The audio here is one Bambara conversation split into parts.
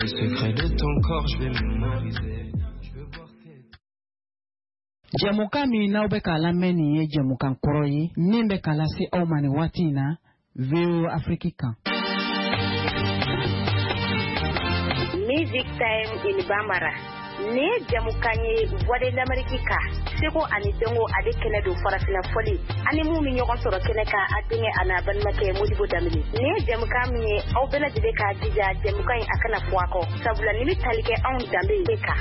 Le secret de ton corps, je vais mémoriser. Jamuka mi na ube kala meni ye jamukan koroyi nimbe kala si omani watina veo Afrika. Music time in Bambara. Ne jamukanye voix de l'Amérique. Seko ani dongo ade kene do farafina foli. Ani mu mi nyoko soro kene ka atinge ana banmake Modibo Damini. Ne jamukami au bela de ka dija jamukanye akana fuako. Sabula nimi talike on dambe ka.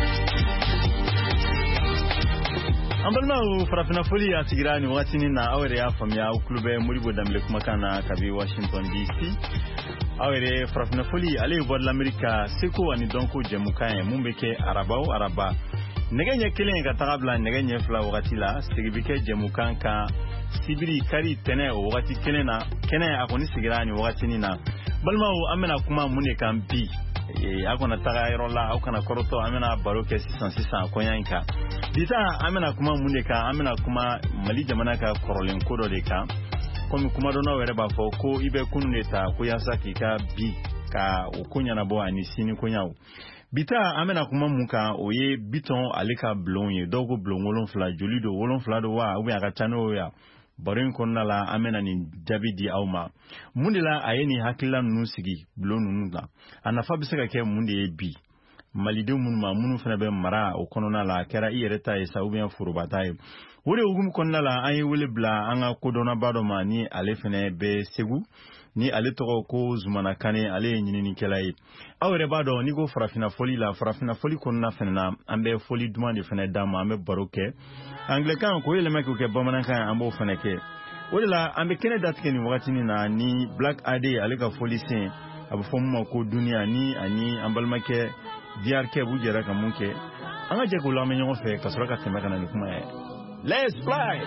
Ambalma farafina foli asigirani watini na awere ya famia uklube Modibo Damile kumakana kabi Washington DC. Awere farafina foli ale voix de l'Amérique seko ani donko jamukan mumbeke araba negenye kelen ka tagabla negenye fla wakati la sigibike jamukan ka sibiri kari tene wakati kelena kene akoni sigirani wakati nina balma amena kuma mune kan bi akona taga irola akona koroto amena baroke 600 konyanka disa amena kuma mune ka amena kuma mali jamana ka korolen kodo de ka komi kuma dona were ba fo ko ibe kuneta ko yasaki ka bi ka okunya na bo ani sini kunyawo bita amena kuma muka oye biton aleka blonye dogo blongolon fla jolido wolon fla do wa ubi aka chano ya barin konna la amena ni Davidi auma mundila ayeni hakila nusigi blonu nda anafa bisaka ke mundi bi malido munma munu fana be mara o konona la kera iyereta esa ubi furubataye wore ugum konna la ayi wele bla anga kodona bado mani ale fene be segu ni ale toko ko zumana kane ale nyini kelai awre bado ni go farafina foli konna fena ambe foli dumande fena dama ambe baroke anglican ko yele meko ke bamanaka ambo fena ke wole la ambe kene datke ni wakati ni na ni black ade ale ka foli sin abu fomu ko dunia ni ani ambalmake DRK bujera kamunke anga je ko la menyo fe kasura ka temba kana ni kuma let's fly.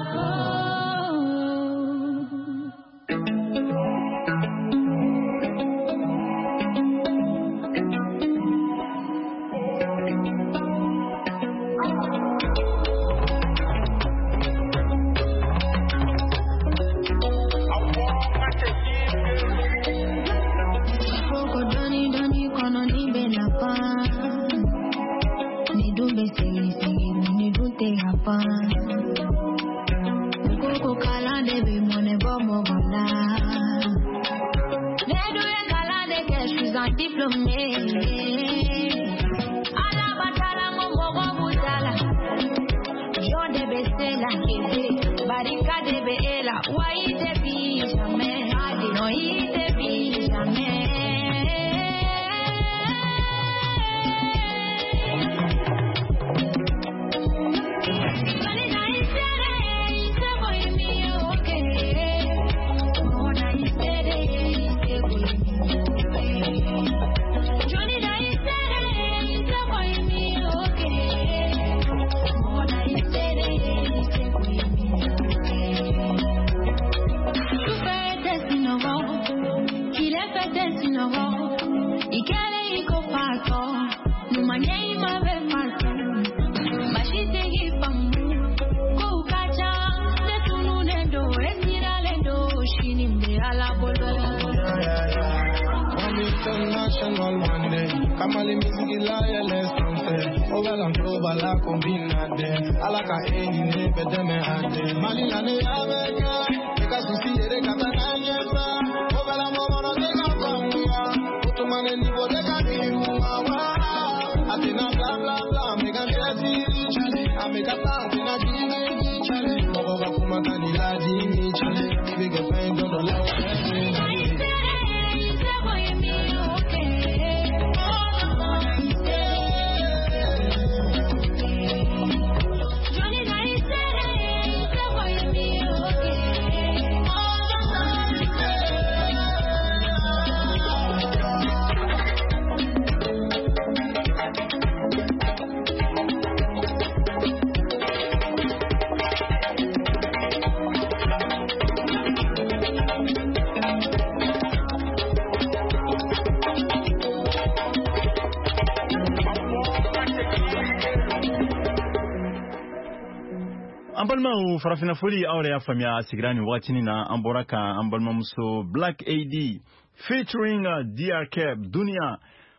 Ambalma u farafina foli awre ya famia sigrani watini na amboraka ambalma muso Black AD featuring DRK Dunia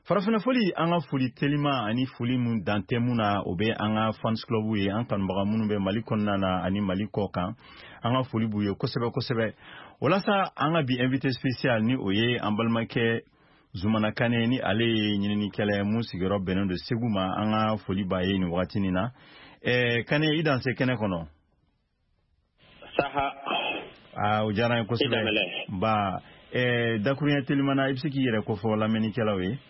farafina foli an ka foli telima ani foli mun dante mun na o be an ka fans club ye an kanubaga minnu bɛ Mali kɔnɔna na ani Mali kɔ kan an ka foli b'u ye kosɛbɛ kosɛbɛ walasa an ka bi invité spécial ni o ye an balimakɛ Zumana Kane ni ale ye ɲininikɛla mun sigiyɔrɔ bɛnnen don Segu ma an ka foli b'a ye nin wagati nin na Kane i danse kɛnɛ kɔnɔ saha o diyara n ye kosɛbɛ ba dakuruɲɛ telimana i bɛ se k'i yɛrɛ kofɔ lamɛnnikɛlaw ye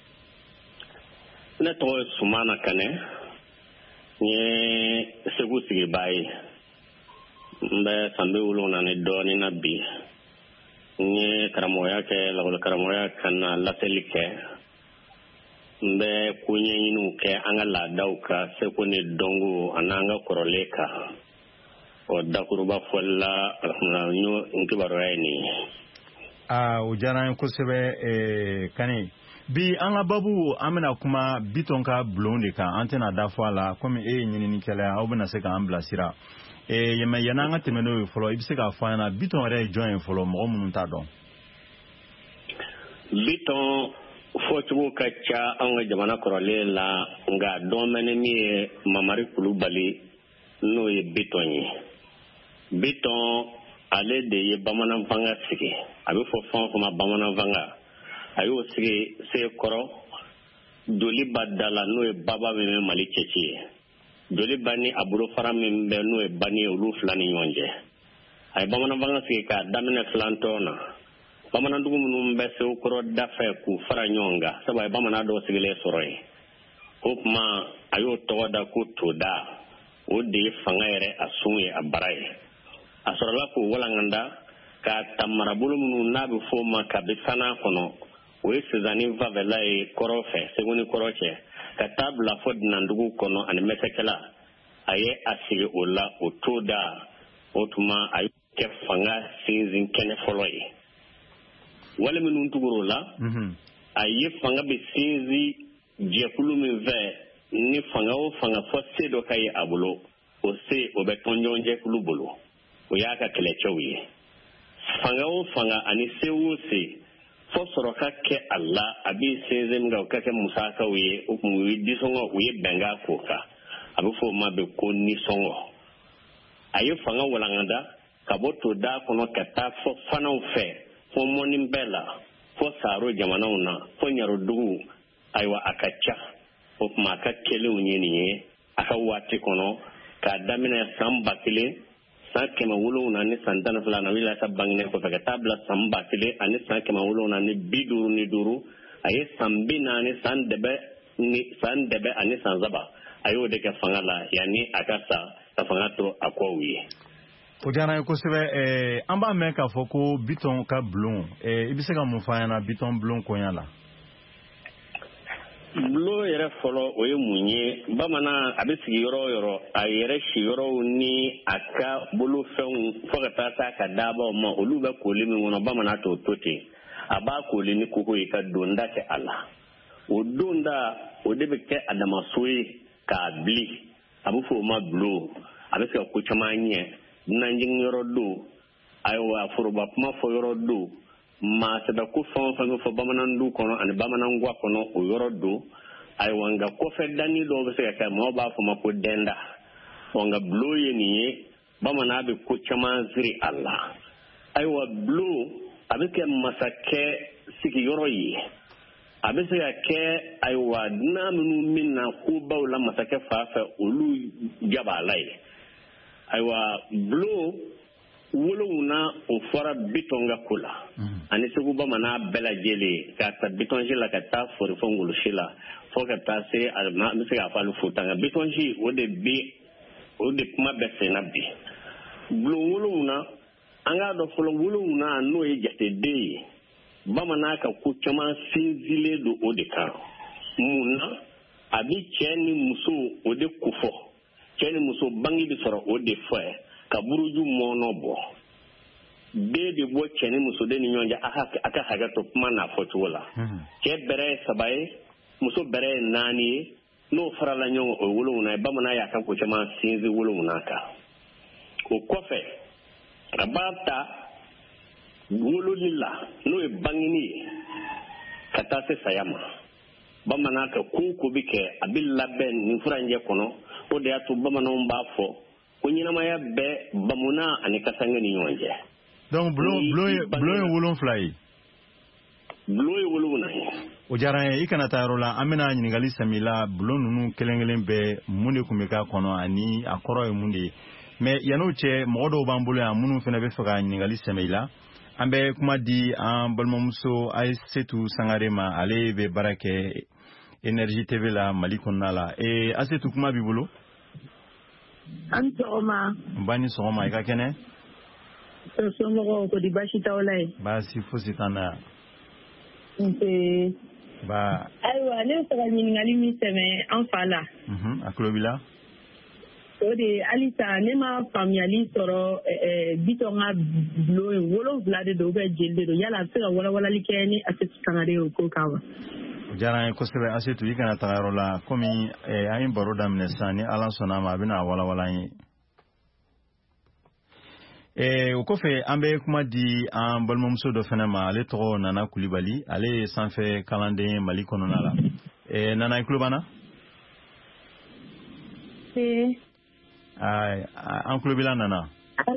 ne tɔgɔ ye Zumana Kane n ye Segu sigibaa ye n bɛ san 70 ni dɔɔnin na bi n ye karamɔgɔya kɛ lakɔli karamɔgɔya ka na laseli kɛ n bɛ ko ɲɛɲiniw kɛ an ka laadaw ka seko ni dɔnko ani an ka kɔrɔlen kan o dakuruba fɔli la alhamdulilayi n kibaruya ye nin ye o diyara n ye kosɛbɛ Kane bi an ka babu an bɛna kuma Bitɔn ka bulon de kan an tɛna da fɔ a la komi e ye ɲininikɛla aw bɛna se k'an bilasira yanni an ka tɛmɛ n'o ye fɔlɔ i bɛ se k'a fɔ an ɲɛna Bitɔn yɛrɛ ye jɔn ye fɔlɔ mɔgɔ minnu t'a dɔn Bitɔn fɔcogo ka ca an ka jamana kɔrɔlen la nka dɔn bɛ ni min ye Mamari Kulubali n'o ye Bitɔn ye Bitɔn ale de ye bamanan fanga sigi a bɛ fɔ fɛn o fɛn ma bamanan fanga a y'o sigi Sekɔrɔ Joliba da la n'o ye baba min bɛ Mali cɛci ye Joliba ni a bolofara min bɛ n'o ye bani ye olu fila ni ɲɔgɔn cɛ a ye bamanan fanga sigi k'a daminɛ filantɔn na bamanandugu minnu bɛ Sekɔrɔ dafɛ k'u fara ɲɔgɔn kan sabu a ye bamanan dɔw sigilen sɔrɔ yen o tuma a y'o tɔgɔ da ko Toda o de ye fanga yɛrɛ a sun ye a bara ye a sɔrɔla k'o walanganda k'a ta marabolo minnu n'a bɛ fɔ o ma kabi Sana kɔnɔ o ye Sizani Vavela ye kɔrɔ fɛ Segu ni kɔrɔ cɛ ka taa bila fɔ Dunandugu kɔnɔ ani Mɛsɛkɛla a ye a sigi o la o Toda o tuma a y'o kɛ fanga sinsin kɛnɛ fɔlɔ ye wale minnu tugura o la a ye fanga bɛ sinsin jɛkulu min fɛ ni fanga o fanga fɔ se dɔ ka ye a bolo o se o bɛ tɔnjɔn jɛkulu bolo o y'a ka kɛlɛcɛw ye fanga o fanga ani se o se fɔ sɔrɔ ka kɛ a la a bɛ sinsin min kan o ka kɛ musakaw ye o kun u ye disɔngɔ u ye bɛnkan k'o kan a bɛ fɔ o ma bɛ ko nisɔngɔ a ye fanga walangada ka bɔ Toda kɔnɔ ka taa fɔ Fanaw fɛ fɔ Mɔni bɛɛ la fɔ Saro jamanaw na fɔ Ɲarodugu ayiwa a ka ca o tuma a ka kɛlenw ye nin ye a ka waati kɔnɔ k'a daminɛ san 1000 san 700 ni san 12 na wili ka bangene kɔfɛ ka taa bila san 1000 ani san 700 ni 55 a ye san 40 san dɛbɛ ani san 3 a y'o de kɛ fanga la yanni a ka sa ka fanga to a kɔw ye o diyara n ye kosɛbɛ an b'a mɛn k'a fɔ ko Bitɔn ka bulon i bɛ se ka mun fɔ an ɲɛna Bitɔn bulon koɲa la bulon yɛrɛ fɔlɔ o ye mun ye bamanan a bɛ sigi yɔrɔ o yɔrɔ a yɛrɛ si yɔrɔw ni a ka bolofɛnw fɔ ka taa ka dabaw ma olu bɛ koli min kɔnɔ bamanan t'o to ten a b'a koli ni koko ye ka donda kɛ a la o donda o de bɛ kɛ adamaso ye k'a bili a bɛ fɔ o ma bulon a bɛ se ka ko caman ɲɛ nanjigin yɔrɔ don ayiwa foroba kuma fɔ yɔrɔ don maa sɛbɛ ko fɛn o fɛn bɛ fɔ bamanandu kɔnɔ ani bamanangwa kɔnɔ o yɔrɔ don ayiwa nka kɔfɛ danni dɔw bɛ se ka kɛ maaw b'a fɔ ma ko dɛnda nka bulon ye nin ye bamanan bɛ ko caman siri a la ayiwa bulon a bɛ kɛ masakɛ sigiyɔrɔ ye a bɛ se ka kɛ ayiwa dunan minnu min na kobaw la masakɛ fa fɛ olu jabala ye ayiwa bulon wolowuna o fɔra Bitɔn ka ko la ani Segu bamanan bɛɛ lajɛlen k'a ta Bitɔnsi la ka taa forifɔ Ngolosi la fɔ ka taa se an bɛ se k'a fɔ ali Futa nka Bitɔnsi o de kuma bɛɛ senna bi bulon wolowuna an k'a dɔn fɔlɔ wolowuna n'o ye jateden ye bamanan ka ko caman sinsinlen don o de kan mun na a bɛ cɛ ni muso o de kofɔ cɛ ni muso bange bɛ sɔrɔ o de fɔ ka buruju mɔnɔ bɔ bɛɛ bɛ bɔ cɛ ni muso de ni ɲɔgɔn cɛ a ka hakɛ to kuma n'a fɔcogo la cɛ bɛrɛ ye 3 ye muso bɛrɛ ye 4 ye n'o farala ɲɔgɔn o ye 7 ye bamanan y'a ka ko caman sinsin 7 kan o kɔfɛ a b'a ta wololi la n'o ye bangeni ye ka taa se saya ma bamana ka ku bi kɛ a bi labɛn nin furanjɛ kɔnɔ o de y'a to bamananw b'a fɔ ko ɲɛnamaya bɛ bamuna ani kasange ni ɲɔgɔn cɛ. Donc bulon ye 7 ye. Bulon ye 7 ye. O diyara n ye i kana taa yɔrɔ la an bɛna ɲininkali sɛmɛ la bulon ninnu kelen bɛɛ mun de tun bɛ k'a kɔnɔ ani a kɔrɔ ye mun de ye mais yan'o cɛ mɔgɔ dɔw b'an bolo yan minnu fana bɛ fɛ ka ɲininkali sɛmɛ i la an bɛ kuma di an balimamuso Aïssatou Sangare ma ale bɛ baara kɛ Énergie TV la Mali kɔnɔna la Aïssatou kuma b'i bolo. An sɔgɔma. Ba ni sɔgɔma i ka kɛnɛ. Somɔgɔw ko di baasi t'aw la ye. Baasi fosi t'an na. Ba. Ayiwa ne bɛ fɛ ka ɲininkali min sɛmɛ an fa la. A tulo b'i la. O de halisa ne ma faamuyali sɔrɔ Bitɔn ka bulon 7 de don jeli de don yala a bɛ se ka walawalali kɛ ni Aïssatou Sangare ye o ko kan wa. O diyara n ye kosɛbɛ Aïssatou i kana taga yɔrɔ la komi an ye baro daminɛ sisan ni Ala sɔnna a ma a bɛna walawala an ye. O kɔfɛ an bɛ kuma di an balimamuso dɔ fana ma ale tɔgɔ Nana Kulibali ale ye sanfɛ kalanden Mali kɔnɔna la. Nana i tulo b'an na? An tulo b'i la Nana.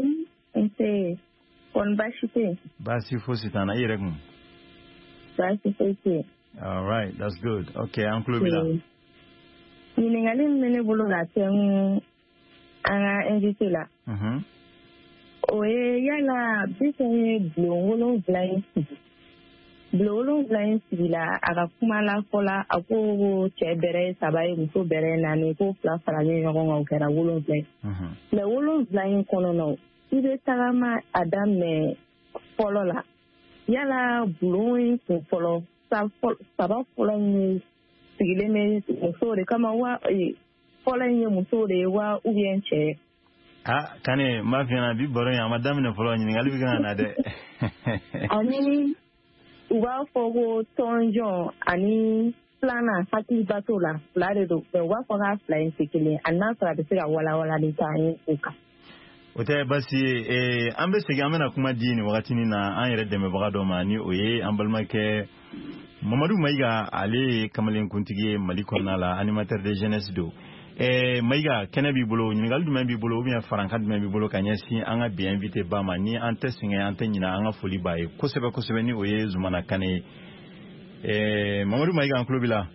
Kɔni baasi tɛ yen. Baasi fosi t'an na i yɛrɛ kun. Baasi fosi tɛ yen. All right, that's good. Okay, an tulo b'i la. Ɲininkali min bɛ ne bolo ka kɛ an ka invité la. O ye yala Bitɔn ye bulon 7 in sigi. Bulon 7 in sigi la a ka kuma la fɔla a ko cɛ bɛrɛ 3 ye muso bɛrɛ 4 ko 2 faralen ɲɔgɔn kan o kɛra 7 ye. Mais 7 in kɔnɔ I bɛ tagama a daminɛ fɔlɔ la. Yala bulon in kun fɔlɔ 3 fɔlɔ in sigilen bɛ muso de kama wa fɔlɔ in ye muso de ye wa ou bien cɛ? Kane ma fiɲɛna bi baro in a ma daminɛ fɔlɔ ɲininkali bɛ kana na dɛ. Ani u b'a fɔ ko tɔnjɔn ani filanan hakiliba t'o la 2 de don mais u b'a fɔ k'a 2 in tɛ kelen a n'a sɔrɔ a bɛ se ka walawalali k'an ye o kan. O tɛ basi ye an bɛ segin an bɛna kuma di nin wagatinin na an yɛrɛ dɛmɛbaga dɔ ma ni o ye an balimakɛ Mamadu Mayiga ale ye kamalenkuntigi ye Mali kɔnɔna la animateur de jeunesse don. Mayiga kɛnɛ b'i bolo ɲininkali jumɛn b'i bolo ou bien farankan jumɛn b'i bolo ka ɲɛsin an ka bi invité ba ma ni an tɛ sɛgɛn an tɛ ɲinɛ an ka foli b'a ye kosɛbɛ ni o ye Zumana Kane ye. Mamadu Mayiga an tulo b'i la.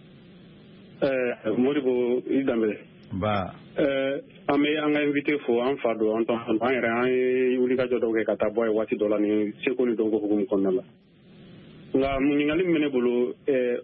Modibo i Danbɛlɛ. Ba. An bɛ an ka invité fo an fa don an yɛrɛ an ye wulikajɔ dɔw kɛ ka taa bɔ ye waati dɔ la ni seko ni dɔnko hukumu kɔnɔna la. Nka ɲininkali min bɛ ne bolo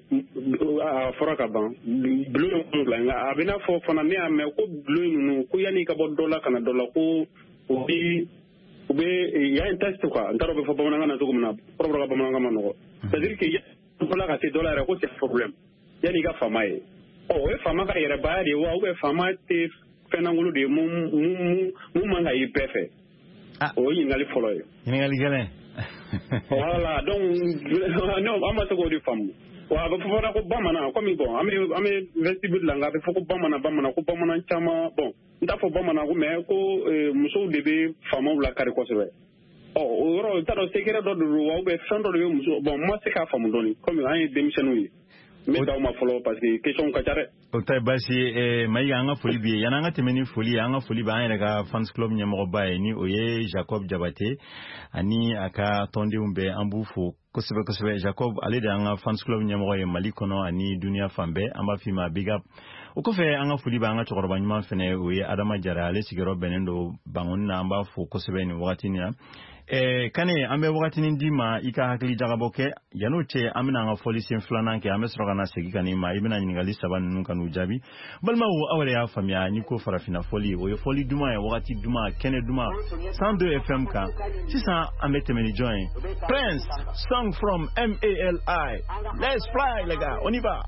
a fɔra ka ban bulon 7 nka a bɛ n'a fɔ fana ne y'a mɛn ko bulon ninnu ko yanni ka bɔ dɔ la ka na dɔ la ko u bɛ y'a un test quoi n t'a dɔn bɛ fɔ bamanankan na cogo min na kɔrɔbɔrɔ ka bamanankan ma nɔgɔ c'est à dire que yanni la ka se dɔ la yɛrɛ ko c'est problème yanni i ka faama ye o ye faama ka yɛrɛbaya de ye wa ou bien faama tɛ fɛnlankolon de ye mun man ka y'i bɛɛ fɛ o ye ɲininkali fɔlɔ ye. Ɲininkali gɛlɛn. Voilà, donc an ma se k'o de faamu wa a bɛ fɔ fana ko bamanan komi bon an bɛ vestibule la nka a bɛ fɔ ko bamanan ko bamanan caman bon n t'a fɔ bamanan ko mais ko musow de bɛ faamaw lakari kosɛbɛ o yɔrɔ n t'a dɔn secret dɔ de don wa ou bien fɛn dɔ de bɛ muso bon n ma se k'a faamu dɔɔni komi an ye denmisɛnninw ye n bɛ d'aw ma fɔlɔ parce que question ka ca dɛ. O tɛ baasi ye Mayiga an ka foli b'i ye yanni an ka tɛmɛ ni foli ye an ka foli b'an yɛrɛ ka fans club ɲɛmɔgɔba ye ni o ye Jacob Jabate ani a ka tɔndenw bɛɛ an b'u fo kosɛbɛ Jacob ale de an ka fans club ɲɛmɔgɔ ye Mali kɔnɔ ani duniya fan bɛɛ an b'a f'i ma big up. O kɔfɛ an ka foli b'an ka cɛkɔrɔba ɲuman fɛnɛ o ye Adama Jara ale sigiyɔrɔ bɛnnen don Bangoni na an b'a fo kosɛbɛ nin wagati nin na. Kane an bɛ wagatinin d'i ma i ka hakili jagabɔ kɛ yan'o cɛ an bɛna an ka fɔli sen 2nan kɛ an bɛ sɔrɔ ka na segin ka n'i ma i bɛna ɲininkali 3 ninnu ka n'u jaabi balimaw aw yɛrɛ y'a faamuya ni ko farafinna fɔli o ye fɔli duman ye wagati duman kɛnɛ duman 102 FM kan sisan an bɛ tɛmɛ ni jɔn ye Prince song from MALI let's fly les gars on y va.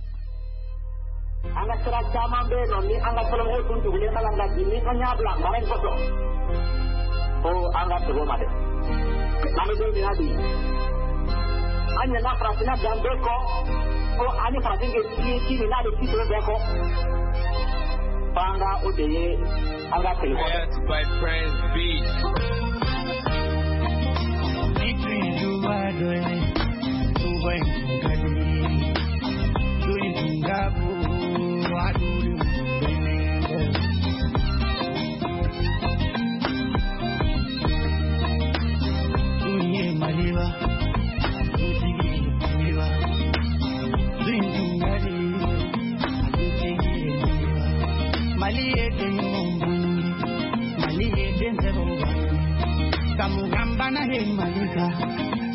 An ka sira caman bɛ yen nɔ ni an ka fɔlɔmɔgɔw tun tugulen bɛ ka bi ni an y'a bila mara in kɔsɔn ko an ka sɛgɛn o ma dɛ an bɛ don min na bi an ɲɛna farafinna dan bɛɛ kɔ ko an ni farafin kɛ ci min n'a bɛ ci sɛbɛn bɛɛ kɔ fo an ka o de ye an ka segin kɔfɛ.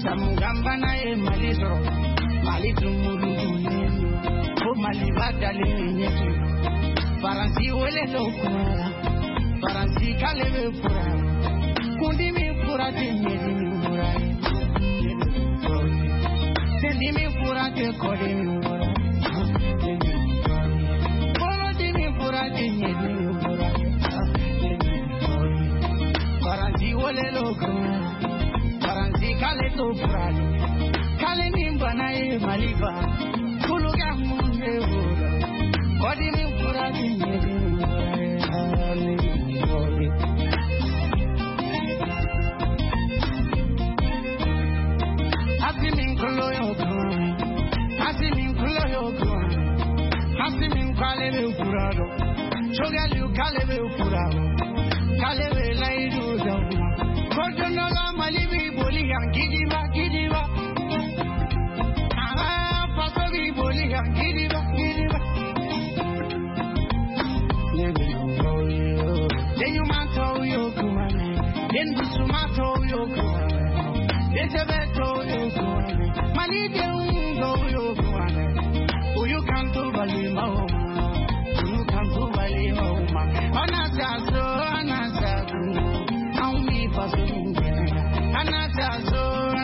Samugamba na e malisro malitu murugune o malibadale nyetu Faransi wele lokura Faransi kalebe pura kundi mi pura tinyedi mi pura sendi mi pura te kodi mi pura polo di mi pura tinyedi mi pura Faransi wele lokura Faransi kale to pura kale nimba na e maliba kuluga munde pura kodi mi pura tinyedi mi pura Asimin kalebe upurado, chogali kalebe upurado, kalebe laidu dawu. Kojono la malibi boli yang gidiba. Pasobi boli yang gidiba. Then you mato yo kumane, then you mato yo kumane, then you mato yo kumane, mali de ungo yo kumane. You can't do balima, you can't do balima. Anasazo, how me passing? Anasazo,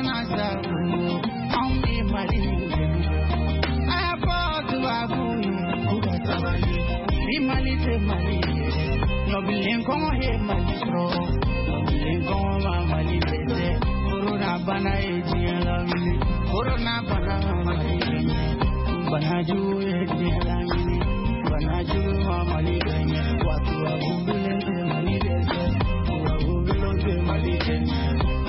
how me marrying? I bought to Abu, Mali, no being come here, Malistro, no being come Mali, Corona Bana, Corona Bana. Banaju etilangini banaju amaliganya watu wa gumbilente malidese wa gumbilente malidese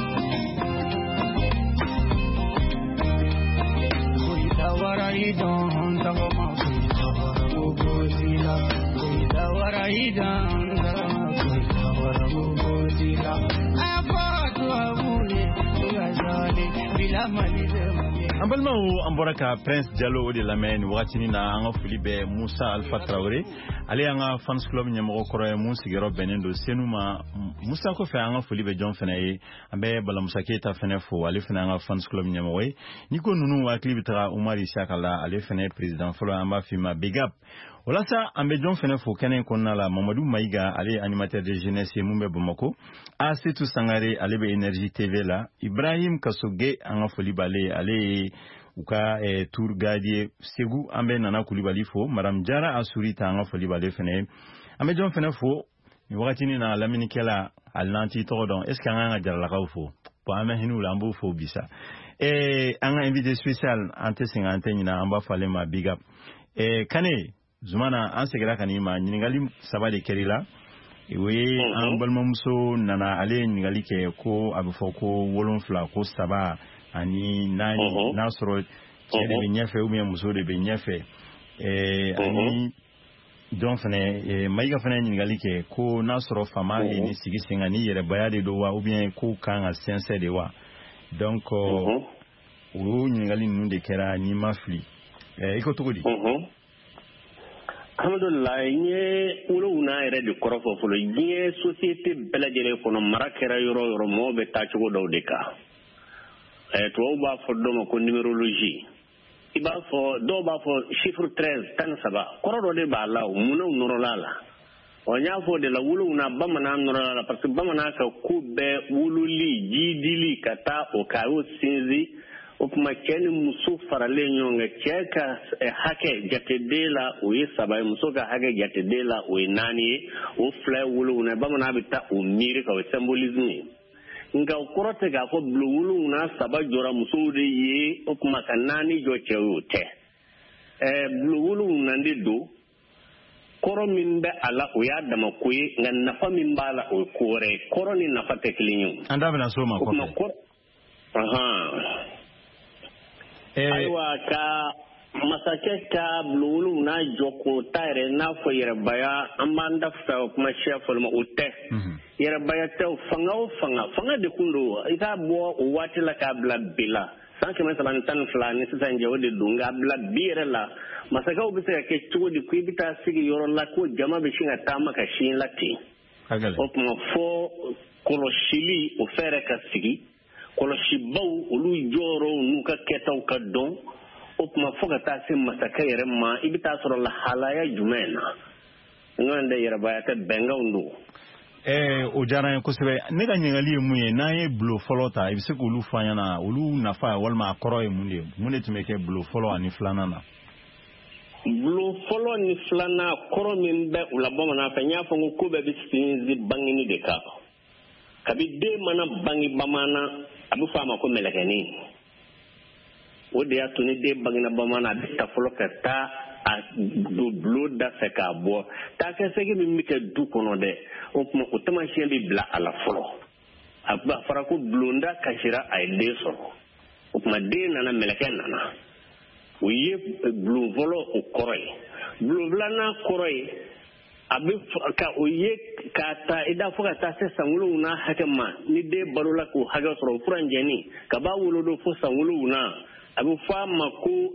kuitawara idon tagoma kuitawara gogozila kuitawara idon kuitawara gogozila apatu abule kuyazali bila malidese Ambalma amboraka Prince Diallo de la main watini na anga Philippe Moussa Alpha Traoré ale anga fans club nyamo ko roye Moussa gero benendo senuma Moussa ko fe anga Philippe John fenaye ambe bala Moussa Keita fenefo ale fena anga fans club nyamo way niko nunu wa klibitra Oumar Ishakala ale fene président folo amba fima big up wala sa ambe John fenefo kenen konna la Mamadou Maïga ale animateur de jeunesse Mumbe Bomako Asetou Sangare ale be Énergie TV la Ibrahim Kasoge anga Philippe ale uka tour gadier Segu ambe nana Koulibaly fo Madame Jara Asuri tanga Koulibaly fene ambe John fene fo ni wakati ni na lamini kela alnanti tordon est-ce qu'anga jarla fo po ame hinu lambo fo bisa anga invité spécial ante 50 ni na amba fale ma big up kane zumana ansegera kanima nyingali sabade kerila we ambalma muso nana ale nyingali ke ko abufo ko wolon fla ko saba ani nani nasro kede be nyafe ou bien muso de be nyafe ani don fene maiga fene nyingali ke ko nasro fama ni sigi singa ni yere bayade do wa ou bien ko kanga sense de wa donc o nyingali nunde kera ni mafli iko tokodi alhamdulillah nye ulo una ere di korofo fulo nye société belajele kono marakera yoro mo be ta chugo dawdeka to ba fo do ko numérologie iba fo do ba fo chiffre 13 tan saba korodo de ba law muno norolala o nya fo de la ulo una bamana norolala parce que bamana ka kubbe ululi jidili kata o kawo sinzi o kuma keni muso farale nyonga cheka hake jatedela o yesaba muso ka hake jatedela o nani o fly wulu una bamana bita o miri ka o symbolisme nga ukorote ga ko wulu una saba jora muso de ye o kuma kanani jo cheute wulu una ndido koro min be ala o ya dama koyi nga nafa min bala o kore koro ni nafa teklinyu anda bana soma ko aiwa ka masake ka blulu na joko tare na fo yerbaya amanda fa kuma chefol ma utte yerbaya te fanga de kundo ita bo wati la ka bla bila sanke men saban tan flani sisan je wodi dunga bla bire la masaka ubise ke tugo di kwibita sigi yoro la ko jama be shinga tama ka shin lati o kuma fo kolo shili o fere ka sigi kɔlɔsibaw olu jɔyɔrɔ n'u ka kɛtaw ka dɔn o tuma fo ka taa se masakɛ yɛrɛ ma i bɛ taa sɔrɔ lahalaya jumɛn na ŋan de yɛrɛbaya tɛ bɛnkanw don. O diyara n ye kosɛbɛ ne ka ɲininkali ye mun ye n'an ye bulo fɔlɔ ta i bɛ se k'olu fɔ an ɲɛna olu nafa walima a kɔrɔ ye mun de ye mun de tun bɛ kɛ bulo fɔlɔ ani filanan na. bulo fɔlɔ ni filanan kɔrɔ min bɛ u la bamanan fɛ n y'a fɔ ko bɛɛ bɛ sinsin bangeni de kan kabi den mana bange bamanan a bɛ fɔ a ma ko mɛlɛkɛnin o de y'a to ni den bangena bamanan a bɛ ta fɔlɔ ka taa a don bulon da fɛ k'a bɔ taakɛsɛgi min bɛ kɛ du kɔnɔ dɛ o tuma o taamasiyɛn bɛ bila a la fɔlɔ a fɔra ko bulonda kasira a ye den sɔrɔ o tuma den nana mɛlɛkɛ nana o ye bulon fɔlɔ o kɔrɔ ye bulon filanan kɔrɔ ye a bɛ ka o ye k'a ta i da fɔ ka taa se san 7 hakɛ ma ni den balola k'o hakɛ sɔrɔ o fura njɛni ka b'a wolo fo san 7 a bɛ fɔ a ma ko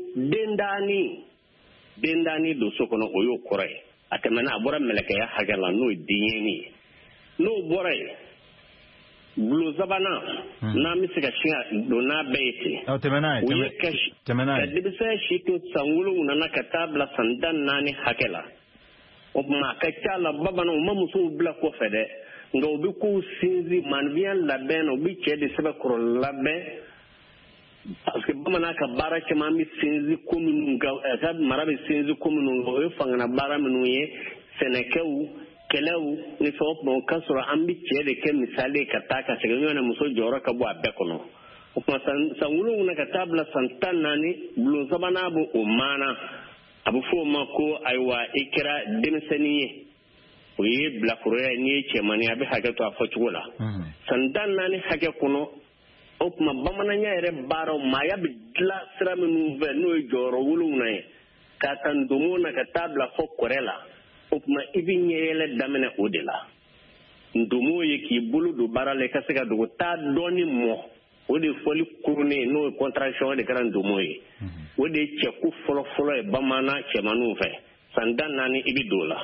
dendaani don so kɔnɔ o y'o kɔrɔ ye a tɛmɛna a bɔra mɛlɛkɛya hakɛ la n'o ye denɲɛni ye n'o bɔra ye bulon sabanan n'an bɛ se ka sin don n'a bɛɛ ye ten o ye ka denmisɛn si to san 7 ka taa bila san 14 hakɛ la o tuma a ka ca la bamananw ma musow bila kɔfɛ dɛ nka u bɛ k'u sinsin maanifinya labɛn na u bɛ cɛ de sɛbɛkɔrɔ labɛn parce que bamanan ka baara caman bɛ sinsin ko minnu kan a ka mara bɛ sinsin ko minnu kan o ye fangana baara minnu ye sɛnɛkɛw kɛlɛw ni fɛn o tuma o ka sɔrɔ an bɛ cɛ de kɛ misali ye ka taa ka segin ɲɔgɔn na muso jɔyɔrɔ ka bɔ a bɛɛ kɔnɔ o tuma san 7 ka taa bila san 14 bulon sabanan bɛ o maana a bɛ fɔ o ma ko ayiwa i kɛra denmisɛnnin ye o ye bilakoroya ye n'i ye cɛmannin a bɛ hakɛ to a fɔcogo la san 14 hakɛ kɔnɔ o tuma bamananya yɛrɛ baaraw maaya bɛ dilan sira minnu fɛ n'o ye jɔyɔrɔ 7 ye k'a ta ndomo na ka taa bila fɔ kɔrɛ la o tuma i bɛ ɲɛyɛlɛ daminɛ o de la ndomo ye k'i bolo don baara la i ka se ka dogo taa dɔɔni mɔ o de fɔli kurunnen n'o ye contraction o de kɛra ndomo ye o de ye cɛko fɔlɔ-fɔlɔ ye bamanan cɛmanninw fɛ san 14 i bɛ don o la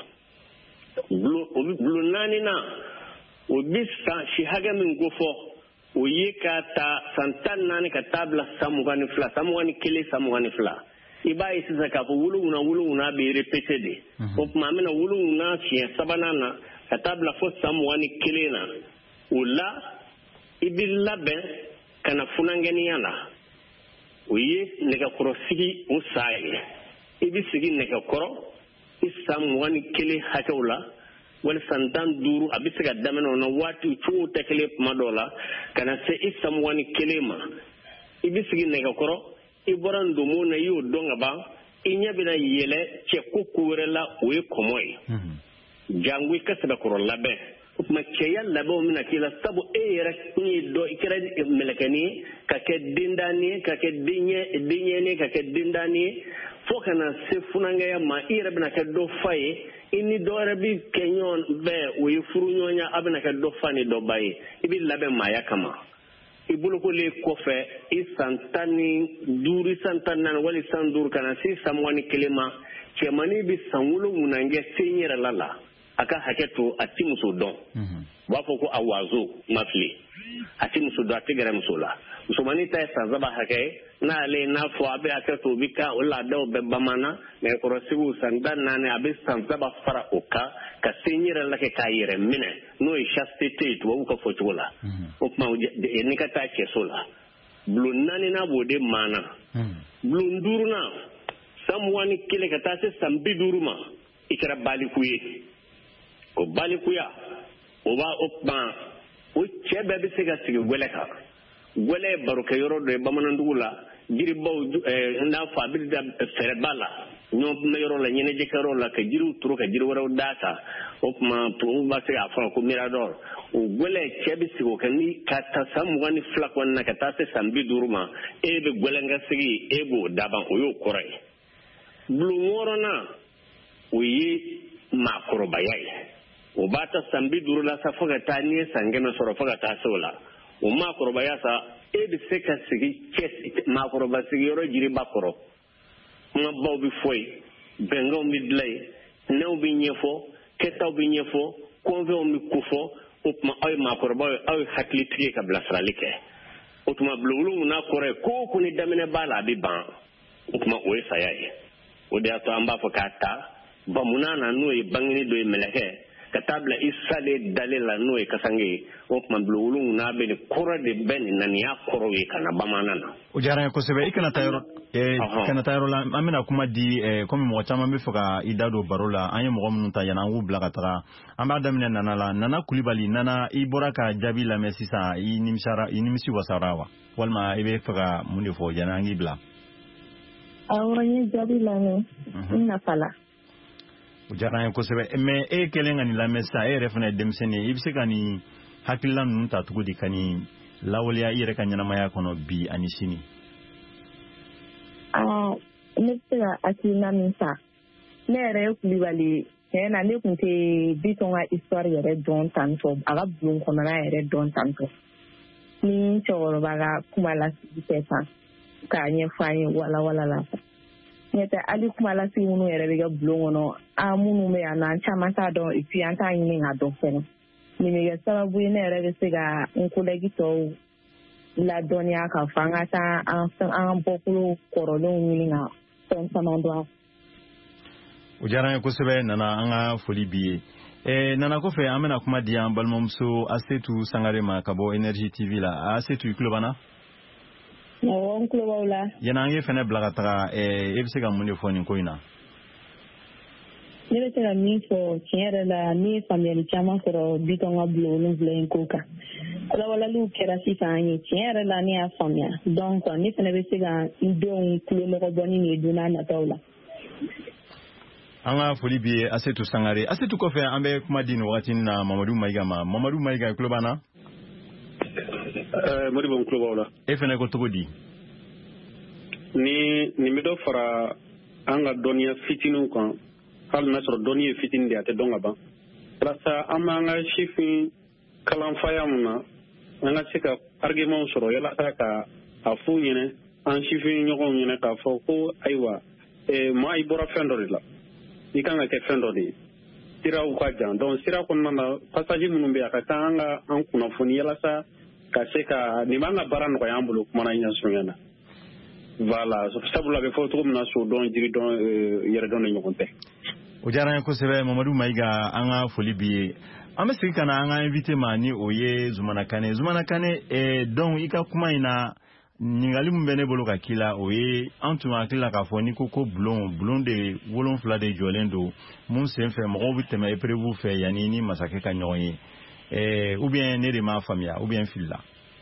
bulon 4nan o bɛ san si hakɛ min ko fɔ o ye ka ta san 14 ka taa bila san 22 san 21 san 22 i b'a ye sisan k'a fɔ 7 bɛ répété de o tuma an bɛna 7 siɲɛ sabanan na ka taa bila fo san 21 na o la i bɛ labɛn ka na funankɛniya la o ye nɛgɛkɔrɔsigi o sa ye i bɛ sigi nɛgɛkɔrɔ i san 21 hakɛw la wali san 15 a bɛ se ka daminɛ o na waati cogo tɛ kelen tuma dɔw la ka na se i san 21 ma i bɛ sigi nɛgɛkɔrɔ i bɔra ndomo na i y'o dɔn ka ban i ɲɛ bɛna yɛlɛ cɛ ko wɛrɛ la o ye kɔmɔ ye jango i ka sɛbɛkɔrɔ labɛn o tuma cɛya labɛnw bɛna k'i la sabu e yɛrɛ kun ye dɔ i kɛra mɛlɛkɛnin ye ka kɛ dendaani ye ka kɛ denɲɛni ka kɛ dendaani ye fo ka na se funankɛya ma i yɛrɛ bɛna kɛ dɔ fa ye i ni dɔ wɛrɛ bɛ kɛ ɲɔgɔn fɛ o ye furu ɲɔgɔnya a bɛna kɛ dɔ fa ni dɔ ba ye i bɛ labɛn maaya kama i bolokolen kɔfɛ i san 15 san 14 wali san 5 ka na se san 21 ma cɛmannin bɛ san 7 kɛ sen yɛrɛ la a ka hakɛ to a ti muso dɔn u b'a fɔ ko a wazo ma fili a ti muso dɔn a tɛ gɛrɛ muso la musomannin ta ye san 7 hakɛ ye n'ale n'a fɔ a bɛ hakɛ to o bɛ ka o laadaw bɛɛ bamanan nɛgɛkɔrɔsigiw san 14 a bɛ san 7 fara o kan ka sen yɛrɛ la kɛ k'a yɛrɛ minɛ n'o ye chasteté ye tubabuw ka fɔcogo la o tuma n'i ka taa cɛso la bulon 4nan b'o de maana bulon 5nan san 21 ka taa se san 50 ma i kɛra baliku ye o balikuya o b'a o tuma o cɛ bɛɛ bɛ se ka sigi gwɛlɛ kan gwɛlɛ ye barokɛyɔrɔ dɔ ye bamanandugu la jiribaw n'a fɔ a bɛ da fɛrɛba la ɲɔgɔnkunbɛyɔrɔ la ɲɛnajɛkɛyɔrɔ la ka jiriw turu ka jiri wɛrɛw d'a kan o tuma tubabuw b'a se k'a fɔ ko mirador o gwɛlɛ cɛ bɛ sigi o kan ni ka ta san 22 kɔnɔna na ka taa se san 50 ma e bɛ gwɛlɛnkasigi e b'o daban o y'o kɔrɔ ye bulon 6nan o ye maakɔrɔbaya ye o b'a ta san 50 la sa fo ka taa n'i ye san 100 sɔrɔ fo ka taa se o la o maakɔrɔbaya sa e bɛ se ka sigi maakɔrɔba sigiyɔrɔ jiriba kɔrɔ kumabaw bɛ fɔ yen bɛnkanw bɛ dilan yen nɛnw bɛ ɲɛfɔ kɛtaw bɛ ɲɛfɔ kɔnfɛnw bɛ kofɔ o tuma aw ye maakɔrɔbaw ye aw ye hakilitigi ye ka bilasirali kɛ o tuma bulonwulu na kɔrɔ ko ko ni daminɛ b'a la a bɛ ban o tuma o ye saya ye o de y'a to an b'a fɔ k'a ta bamuna na n'o ye bangini dɔ ye mɛlɛkɛ ka taa bila Isa de dale la n'o ye kasange ye o tuma bulonwulu na bɛ ni kɔrɔ de bɛ nin na nin y'a kɔrɔ ye ka na bamanan na. O diyara n ye kosɛbɛ i kana taa yɔrɔ la an bɛna kuma di komi mɔgɔ caman bɛ fɛ ka i da don baro la an ye mɔgɔ minnu ta yan an k'u bila ka taga an b'a daminɛ Nana la Nana Kulibali Nana i bɔra ka jaabi lamɛn sisan i nimisi wasara wa walima i bɛ fɛ ka mun de fɔ yanni an k'i bila. Awɔ n ye jaabi lamɛn n nafa la. O diyara n ye kosɛbɛ mais e kɛlen ka nin lamɛn sisan e yɛrɛ fana ye denmisɛnnin ye i bɛ se ka nin hakilila ninnu ta cogo di ka nin lawaleya i yɛrɛ ka ɲɛnamaya kɔnɔ bi ani sini. Ne bɛ se ka hakilina min ta ne yɛrɛ ye Kulibali tiɲɛ na ne tun tɛ Bitɔn ka histoire yɛrɛ dɔn tantɔ a ka bulon kɔnɔna yɛrɛ dɔn tantɔ ni cɛkɔrɔba ka kuma lasigi tɛ tan k'a ɲɛfɔ an ye walawala la ne tɛ hali kuma lasigi minnu yɛrɛ bɛ kɛ bulon kɔnɔ an minnu bɛ yan nɔ an caman t'a dɔn et puis an t'a ɲini k'a dɔn fɛnɛ nin bɛ kɛ sababu ye ne yɛrɛ bɛ se ka n kolɛgi tɔw ladɔnniya k'a fɔ an ka taa an bɔkolo kɔrɔlenw ɲini ka fɛn caman dɔn. O diyara n ye kosɛbɛ Nana an ka foli b'i ye Nana kɔfɛ an bɛna kuma di an balimamuso Asetu Sangare ma ka bɔ Energy TV la Asetu i tulo b'an na. Awɔ n tulo b'aw la. Yanni an ye fɛnɛ bila ka taga e bɛ se ka mun de fɔ nin ko in na. Ne bɛ se ka min fɔ tiɲɛ yɛrɛ la ne ye faamuyali caman sɔrɔ Bitɔn ka bulon wolonwula in ko kan. Walawalaliw kɛra sisan an ye tiɲɛ yɛrɛ la ne y'a faamuya donc ne fana bɛ se ka n denw tulomɔgɔ bɔ ni nin ye don n'a nataw la. An ka foli b'i ye Asetu Sangare Asetu kɔfɛ an bɛ kuma di nin wagati na Mamadu Mayiga ma Mamadu Mayiga i tulo b'an na. Modibo n tulo b'aw la. E fana ko cogo di. Ni nin bɛ dɔ fara an ka dɔnniya fitininw kan hali n'a sɔrɔ dɔnni ye fitinin de a tɛ dɔn ka ban walasa an b'an ka sifin kalanfaya mun na an ka se ka argument sɔrɔ yalasa ka a f'u ɲɛna an sifin ɲɔgɔnw ɲɛna k'a fɔ ko ayiwa maa i bɔra fɛn dɔ de la i kan ka kɛ fɛn dɔ de ye siraw ka jan donc sira kɔnɔna na passage minnu bɛ yen a ka kan an kunnafoni yalasa ka se ka nin b'an ka baara nɔgɔya an bolo kumana ɲɛsunya na voilà sabula bɛ fɔ cogo min na so dɔn jiri dɔn yɛrɛ dɔn ni ɲɔgɔn tɛ. O diyara n ye kosɛbɛ Mamadu Mayiga an ka foli b'i ye an bɛ segin ka na an ka invité ma ni o ye Zumana Kane Zumana Kane donc i ka kuma in na ɲininkali min bɛ ne bolo ka k'i la o ye an tun hakili la k'a fɔ ni ko bulon de 7 de jɔlen don mun senfɛ mɔgɔw bɛ tɛmɛ épreuve fɛ yanni ni masakɛ ka ɲɔgɔn ye ou bien ne de m'a faamuya ou bien filila.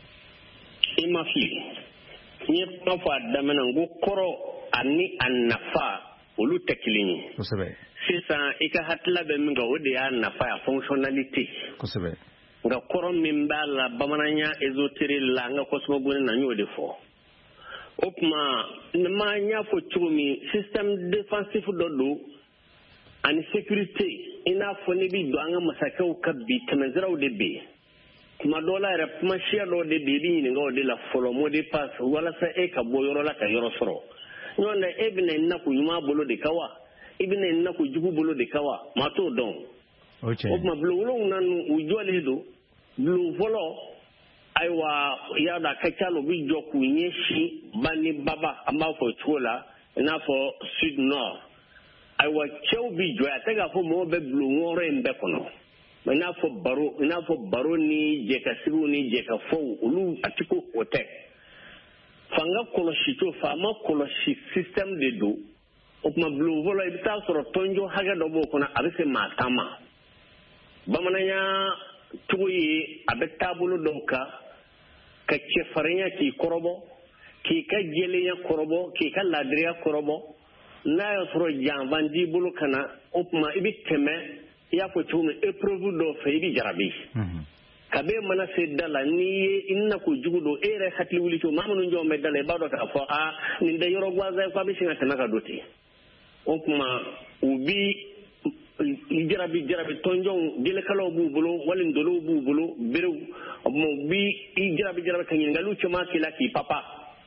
I ma fili n ye kuma fɔ a daminɛ n ko kɔrɔ ani a nafa olu tɛ kelen ye. Kosɛbɛ. Sisan i ka hakilila bɛ min kan o de y'a nafa ya fonctionnalité. Kosɛbɛ. Nka kɔrɔ min b'a la bamananya ésotérie la an ka cosmogonie na n y'o de fɔ. O tuma n y'a fɔ cogo min système défensif dɔ don ani sécurité i n'a fɔ ne bɛ don an ka masakɛw ka bi tɛmɛsiraw de bɛ yen. Tuma dɔw la yɛrɛ kuma siya dɔw de bɛ yen i bɛ ɲininka o de la fɔlɔ mot de passe walasa e ka bɔ yɔrɔ la ka yɔrɔ sɔrɔ. Ɲɔgɔn tɛ e bɛna i nakun ɲuman bolo de kan wa i bɛna i nakun jugu bolo de kan wa maa t'o dɔn. O tuma bulon wolonwula ninnu u jɔlen don bulon fɔlɔ ayiwa i y'a dɔn a ka ca la u bɛ jɔ k'u ɲɛsin ba ni baba an b'a fɔ o cogo la i n'a fɔ sud nord ayiwa cɛw bɛ jɔ a tɛ k'a fɔ mɔgɔw bɛ bulon wɔɔrɔ in bɛɛ kɔnɔ i n'a fɔ baro ni jɛkasigiw ni jɛkafɔw olu a tɛ ko o tɛ. Fanga kɔlɔsi to faama kɔlɔsi système de do o kuma bulon fɔlɔ i bɛ taa sɔrɔ tɔnjɔ hakɛ dɔ b'o kɔnɔ a bɛ se maa 10 ma bamananya cogo ye a bɛ taabolo dɔw kan ka cɛfarinya k'i kɔrɔbɔ k'i ka jɛlenya kɔrɔbɔ k'i ka laadiriya kɔrɔbɔ n'a y'a sɔrɔ janfan t'i bolo ka na o kuma i bɛ tɛmɛ i y'a fɔ cogo min épreuve dɔw fɛ i bɛ jarabi. Kabe mana se da la n'i ye i na ko jugu don e yɛrɛ hakili wuli cogo maa minnu jɔn bɛ da la i b'a dɔn k'a fɔ nin tɛ yɔrɔ gansan ye f'a bɛ sin ka tɛmɛ ka don ten o tuma u bi jarabi tɔnjɔnw jelekalaw b'u bolo wali ndolow b'u bolo berew o tuma u bi i jarabi ka ɲininkaliw caman k'i la k'i papa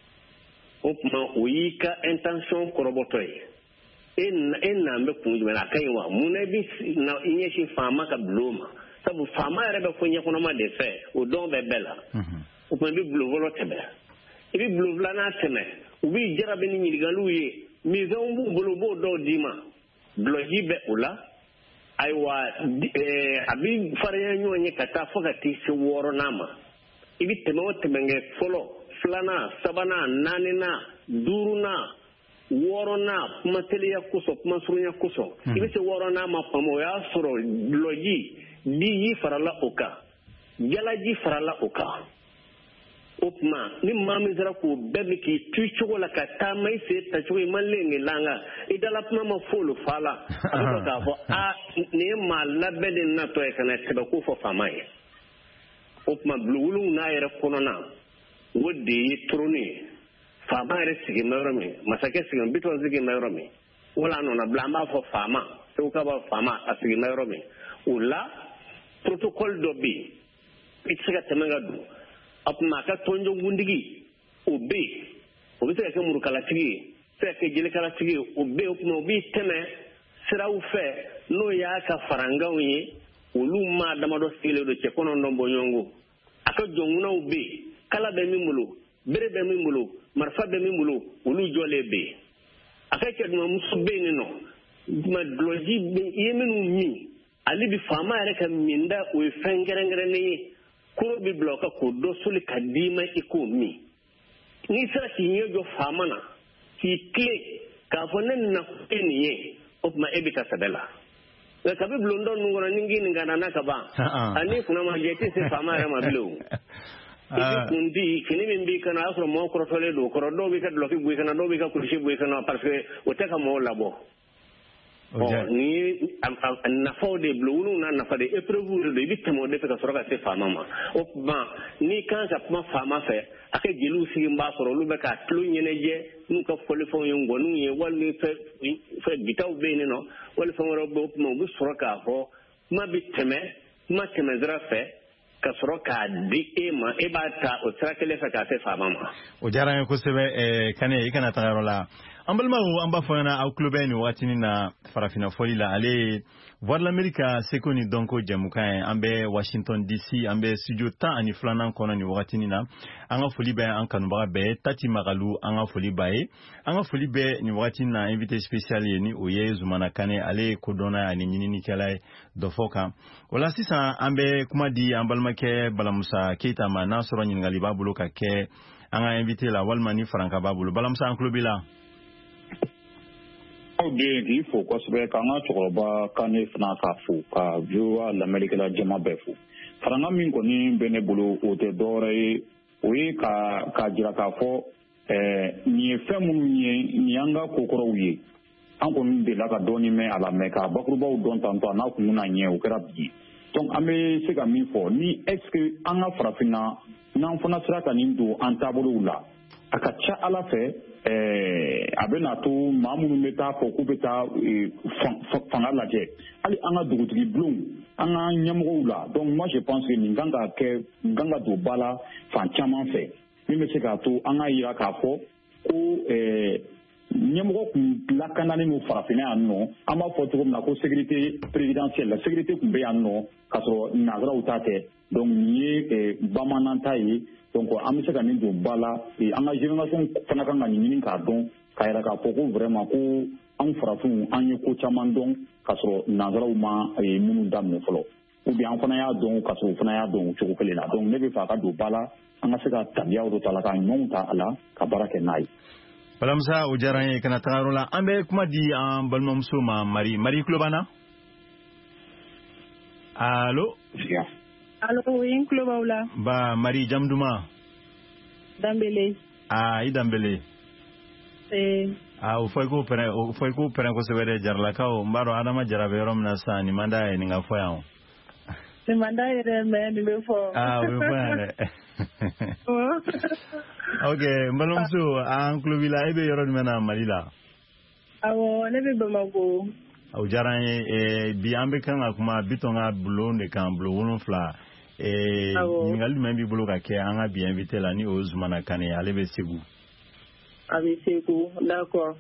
o tuma o y'i ka intention kɔrɔbɔtɔ ye e n'an bɛ kun jumɛn a ka ɲi wa munna i bɛ ɲɛsin faama ka bulon ma sabu faama yɛrɛ bɛ fɔ ɲɛkɔnɔma de fɛ o dɔn bɛ bɛɛ la o tuma i bɛ bulon fɔlɔ tɛmɛ i bɛ bulon filanan tɛmɛ u b'i jarabi ni ɲininkaliw ye minfɛnw b'u bolo u b'o dɔw d'i ma dulɔji bɛ o la ayiwa a bɛ farinya ɲɔgɔn ye ka taa fo ka t'i se 6nan ma i bɛ tɛmɛ o tɛmɛ kɛ fɔlɔ 2nan 3nan 4nan 5nan 6nan kuma teliya kosɔn kuma surunya kosɔn i bɛ se 6nan ma faamu o y'a sɔrɔ dulɔji diji farala o kan jalaji farala o kan o tuma ni maa min sera k'o bɛɛ bi k'i tu cogo la ka taama i sen tacogo i ma lenge langa i dala kuma ma f'olu fa la a bɛ fɔ k'a fɔ nin ye maa labɛn de natɔ ye ka na sɛbɛko fɔ faama ye o tuma buluguluw n'a yɛrɛ kɔnɔna o de ye toroni ye faama yɛrɛ sigin bɛ yɔrɔ min masakɛ sigin Bitɔn sigin bɛ yɔrɔ min wala a nɔna bila an b'a fɔ faama Segu ka b'a faama a sigin bɛ yɔrɔ min o la protocole dɔ bɛ yen i tɛ se ka tɛmɛ ka don a tuma a ka tɔnjɔkuntigi o bɛ yen o bɛ se ka kɛ murukalatigi ye se ka kɛ jelikalatigi ye o bɛ yen o tuma o b'i tɛmɛ siraw fɛ n'o y'a ka faranganw ye olu maa damadɔ sigilen don cɛ 9 bɔ ɲɔgɔn kɔ a ka jɔnkunaw bɛ yen kala bɛ min bolo bere bɛ min bolo marifa bɛ min bolo olu jɔlen bɛ yen a ka cɛ dumamuso bɛ yen nɔ dulɔji i ye minnu min ale bi faama yɛrɛ ka minda o ye fɛn kɛrɛnkɛrɛnnen ye koro bi bila o kan k'o dɔ soli ka d'i ma i k'o min n'i sera k'i ɲɛ jɔ faama na k'i tilen k'a fɔ ne na e nin ye o tuma e bɛ taa sɛbɛ la nka kabi bulon dɔ ninnu kɔnɔ ni k'i nin ka na ka ban ani kunna ma jɛ i tɛ se faama yɛrɛ ma bilen o i bɛ kun di fini min b'i kana o y'a sɔrɔ mɔgɔw kɔrɔtɔlen don o kɔrɔ dɔw b'i ka dulɔki bɔ i kana dɔw b'i ka kulusi bɔ i kana parce que o tɛ ka mɔgɔw labɔ ni nafaw de bulonwuluw n'a nafa de épreuve de don i bɛ tɛmɛ o de fɛ ka sɔrɔ ka se faama ma o tuma n'i kan ka kuma faama fɛ a ka jeliw sigi b'a sɔrɔ olu bɛ k'a tulo ɲɛnajɛ n'u ka fɔlifɛnw ye ngɔninw ye walima fɛ bitaw bɛ yen nɔ wali fɛn wɛrɛw bɛ o tuma u bɛ sɔrɔ k'a fɔ kuma bɛ tɛmɛ kuma tɛmɛsira fɛ ka sɔrɔ k'a di e ma e b'a ta o sira kelen fɛ k'a se faama ma. O diyara n ye kosɛbɛ Kane i kana taga yɔrɔ la an balimaw an b'a fɔ ɲɛna aw tulo bɛ nin waatinin na farafinna fɔli la ale ye Voix de l'Amérique seko ni dɔnko jɛmukan ye an bɛ Washington DC an bɛ studio 12 kɔnɔ nin waatinin na an ka foli bɛ an kanubaga bɛɛ Tati Magalu an ka foli b'a ye an ka foli bɛ nin waatinin na invité spécial ye ni o ye Zumana Kane ale ye kodɔnna ani ɲininikɛla ye dɔ fɔ kan o la sisan an bɛ kuma di an balimakɛ Balamusa Keita ma n'a sɔrɔ ɲininkali b'a bolo ka kɛ an ka invité la walima ni faranka b'a bolo Balamusa an tulo b'i la. aw de k'i fo kosɛbɛ k'an ka cɛkɔrɔba Kane fana k'a fo ka Voix de l'Amérique la jama bɛɛ fo faranga min kɔni bɛ ne bolo o tɛ dɔwɛrɛ ye o ye ka jira k'a fɔ nin ye fɛn minnu ye nin y'an ka kokɔrɔw ye an kɔni delila ka dɔɔnin mɛn a la mɛ ka bakurubaw dɔn tantɔ a n'a kun bɛna ɲɛ o kɛra bi donc an bɛ se ka min fɔ ni est ce que an ka farafinna n'an fana sera ka nin don an taabolow la a ka ca Ala fɛ a bɛ na to maa minnu bɛ taa fɔ k'u bɛ taa fanga lajɛ hali an ka dugutigi bulonw an ka ɲɛmɔgɔw la donc moi je pense que nin kan ka don ba la fan caman fɛ min bɛ se k'a to an ka yira k'a fɔ ko ɲɛmɔgɔ kun lakanalen don farafinna yan nɔ an b'a fɔ cogo min na ko sécurité présidentielle la sécurité kun bɛ yan nɔ k'a sɔrɔ nanzaraw ta tɛ donc nin ye bamanan ta ye donc an bɛ se ka nin don ba la an ka génération fana kan ka nin ɲini k'a dɔn k'a yɛrɛ k'a fɔ ko vraiment ko an farafinw an ye ko caman dɔn k'a sɔrɔ nanzaraw ma minnu daminɛ fɔlɔ ou bien an fana y'a dɔn k'a sɔrɔ u fana y'a dɔn o cogo kelen na donc ne bɛ fɛ a ka don ba la an ka se ka tabiyaw dɔ ta la ka ɲɔgɔnw ta a la ka baara kɛ n'a ye. Balamusa o diyara n ye kana taga yɔrɔ la an bɛ kuma di an balimamuso ma Mari tulo b'an na allo. allo oui n tulo b'aw la. ba Mari jamu duman. Danbele. i Danbele. o fɔ i k'o pɛrɛn kosɛbɛ dɛ Jaralakaw n b'a dɔn Adama Jara bɛ yɔrɔ min na sisan nin man d'a ye nin ka fɔ yan o. nin man d'a ye dɛ mais nin bɛ fɔ. o bɛ fɔ yan dɛ. ok n balimamuso an tulo b'i la e bɛ yɔrɔ jumɛn na Mali la. awɔ ne bɛ Bamako. o diyara n ye bi an bɛ kan ka kuma Bitɔn ka bulon de kan bulon 7 ɲininkali jumɛn b'i bolo ka kɛ an ka bi invité la ni o ye Zumana Kane ale bɛ Segu. a bɛ Segu d'accord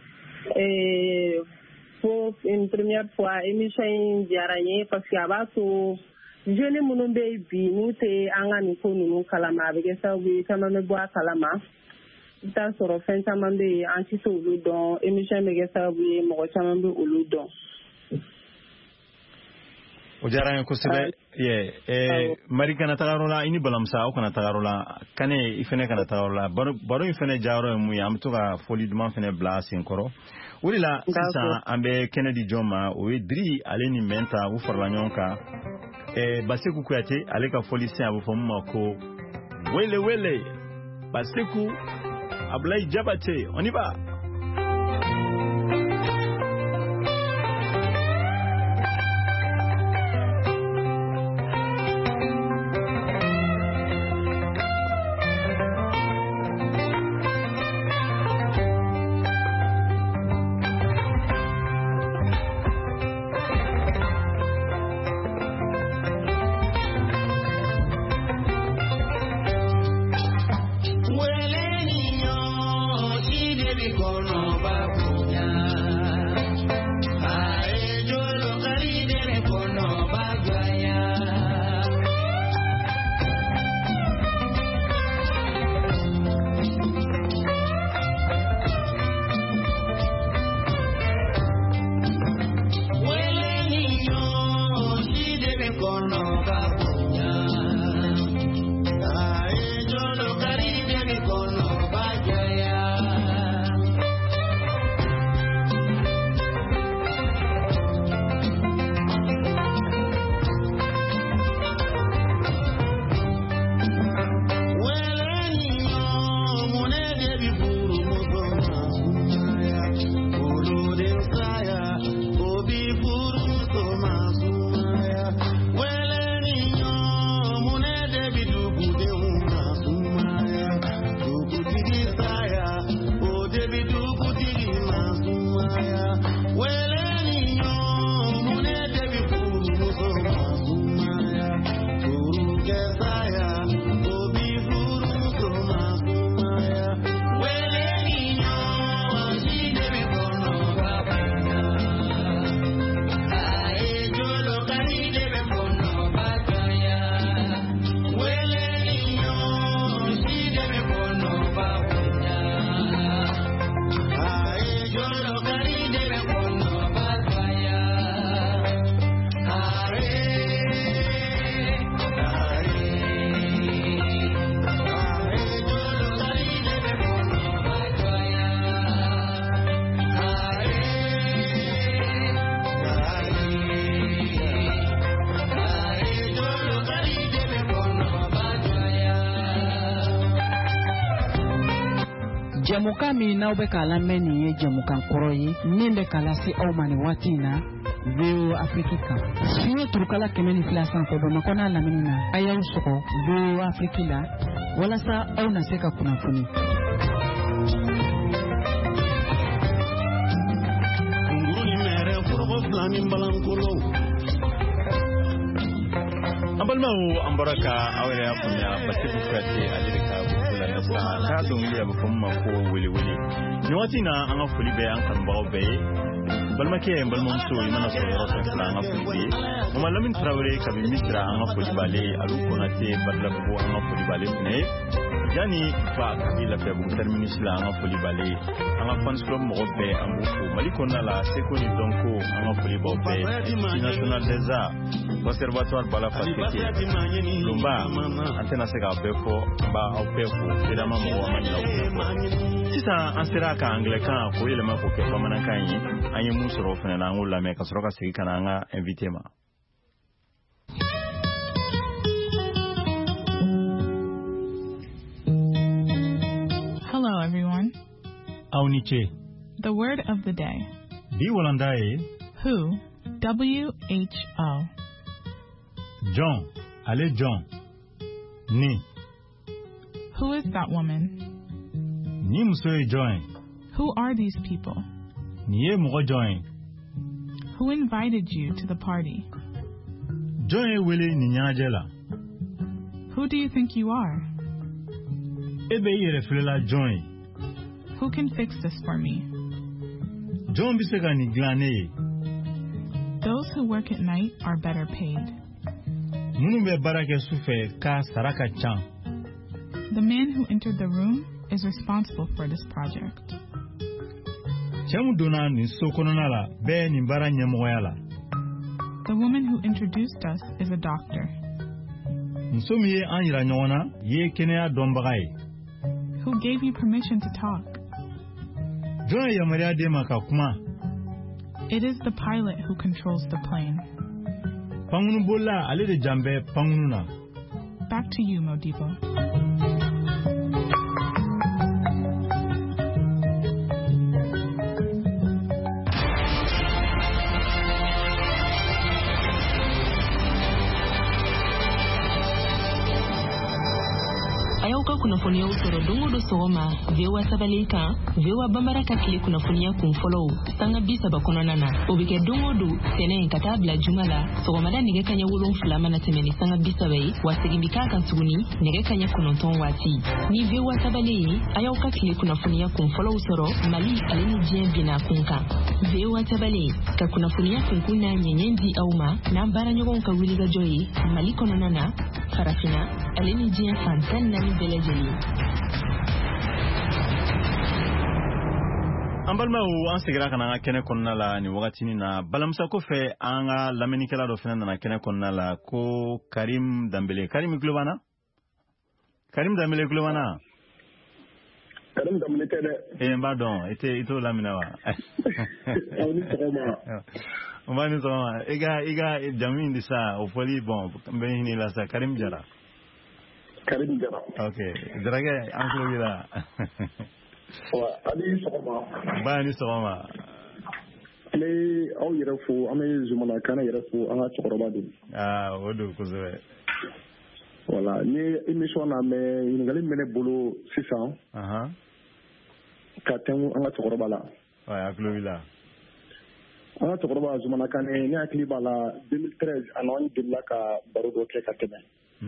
pour une première fois émission in diyara n ye parce que a b'a to jeune minnu bɛ bi n'u tɛ an ka nin ko ninnu kalama a bɛ kɛ sababu ye caman bɛ bɔ a kalama i bɛ taa sɔrɔ fɛn caman bɛ yen an tɛ se olu dɔn émission bɛ kɛ sababu ye mɔgɔ caman bɛ olu dɔn. O diyara n ye kosɛbɛ Mari kana taga yɔrɔ la i ni balamusa aw kana taga yɔrɔ la Kane i fɛnɛ kana taga yɔrɔ la baro in fɛnɛ jayɔrɔ ye mun ye an bɛ to ka foli duman fɛnɛ bila senkɔrɔ o de la sisan an bɛ kɛnɛ di jɔn ma o ye Diri ale ni Mɛnta u farala ɲɔgɔn kan Baseku Kuyate ale ka foli sen a bɛ fɔ mun ma ko wele wele Baseku Ablaye Jabate on y va. Jamukan min n'aw bɛ k'a lamɛn nin ye jamukan kɔrɔ ye min bɛ k'a lase aw ma nin waati in na VOA Afrique kan. Fiɲɛ turukala 102 sanfɛ Bamakɔ n'a lamini na a y'aw sɔgɔ VOA Afrique la walasa aw na se ka kunnafoni. An balimaw an bɔra ka aw yɛrɛ y'a faamuya Baseku Kuyate ale de ka k'a dɔnkili a bɛ fɔ min ma ko wele wele nin waati in na an ka foli bɛ an kanubagaw bɛɛ ye balimakɛ n balimamuso i mana sɔrɔ yɔrɔ fɛn fila an ka foli bɛ ye Mama Lamini Tarawele kabini Misira an ka foli b'ale ye Alu Konate Badilabugu an ka foli b'ale fɛnɛ ye Jani Fa kabini Lafiyabugu terminus la an ka foli b'ale ye an ka fans club mɔgɔ bɛɛ an b'u fo Mali kɔnɔna la Seko ni Dɔnko an ka foli b'aw bɛɛ ye Institut National des Arts Conservatoire Bala Faseke Lumba an tɛna se k'a bɛɛ fɔ an b'aw bɛɛ fo Sedama mɔgɔw an ma ɲinɛ aw bɛɛ fo sisan an sera ka Anglais-kan k'o yɛlɛma k'o kɛ Bamanankan ye an ye mun sɔrɔ o fɛnɛ na an k'o lamɛn ka sɔrɔ ka segin ka na an ka invité ma. Hello everyone. Aw ni ce. The word of the day. Bi walanda ye. Who. W-H-O. John. Ale John. Ni. Who is that woman? Ni muso ye John. Who are these people? Ni ye mɔgɔ John. Who invited you to the party? John ye wele ni ɲɛnajɛ la. Who do you think you are? E bɛ i yɛrɛ filela John. Who can fix this for me? John bɛ se ka nin dilan ne ye. Those who work at night are better paid. The man who entered the room is responsible for this project. The woman who introduced us is a doctor. Who gave you permission to talk? It is the pilot who controls the plane. Back to you, Modibo. Kunafonia usoro dongo do soma vewa sabalika vewa bambara kakile kunafonia kumfollow sanga bisa bakonana obike dongo do tene katabla jumala sogomada nige kanya wulon flama na temeni sanga bisa bai wasigimbika kan suguni nige kanya kunonton wati ni vewa sabale ayaw kakile kunafonia kumfollow usoro mali aleni jien bina kunka vewa sabale ka kunafonia kunkuna nyenyendi auma na mbara nyogon ka wiliga joyi mali kononana farafina aleni jien fantan nani beleje Ambalma an sigira kana kene konna la ni wakati ni na balamsa ko fe anga lamenikela do fena na kene konna la ko Karim Dambele Globana Karim tede pardon ito lamina wa Omani soma iga jamin disa ofoli bon mbeni la sa Karim Jara okay drage anklo wila Ali Soma Bani Soma Ale au yerafu ame zumana kana yerafu anga chokorobadu odo kuzoe Voilà ni émission na me ngali mene bolo 600 ka temu anga chokorobala wa aklo wila anga chokoroba zumana kana ni akli bala 2013 anon dilla ka barodo ke ka teme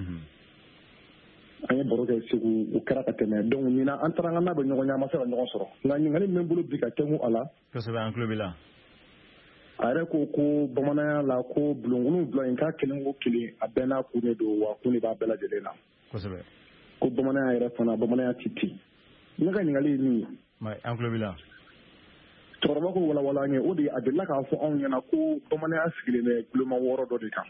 anye boroke sigu ukara katene donc nina antaranga na be nyogonya masala nyogon soro ngani ngani membulu bika temu ala ko se ba enclo bila are ko bamana la ko blongunu blo en ka kelengo kili abena ku ne do wa ku ne ba bela jelena ko se be ko bamana ere fana bamana titi ngaga ngali ni mai enclo bila torba ko wala nge odi adilla ka fo on yana ko bamana asigile ne gloma woro do de kan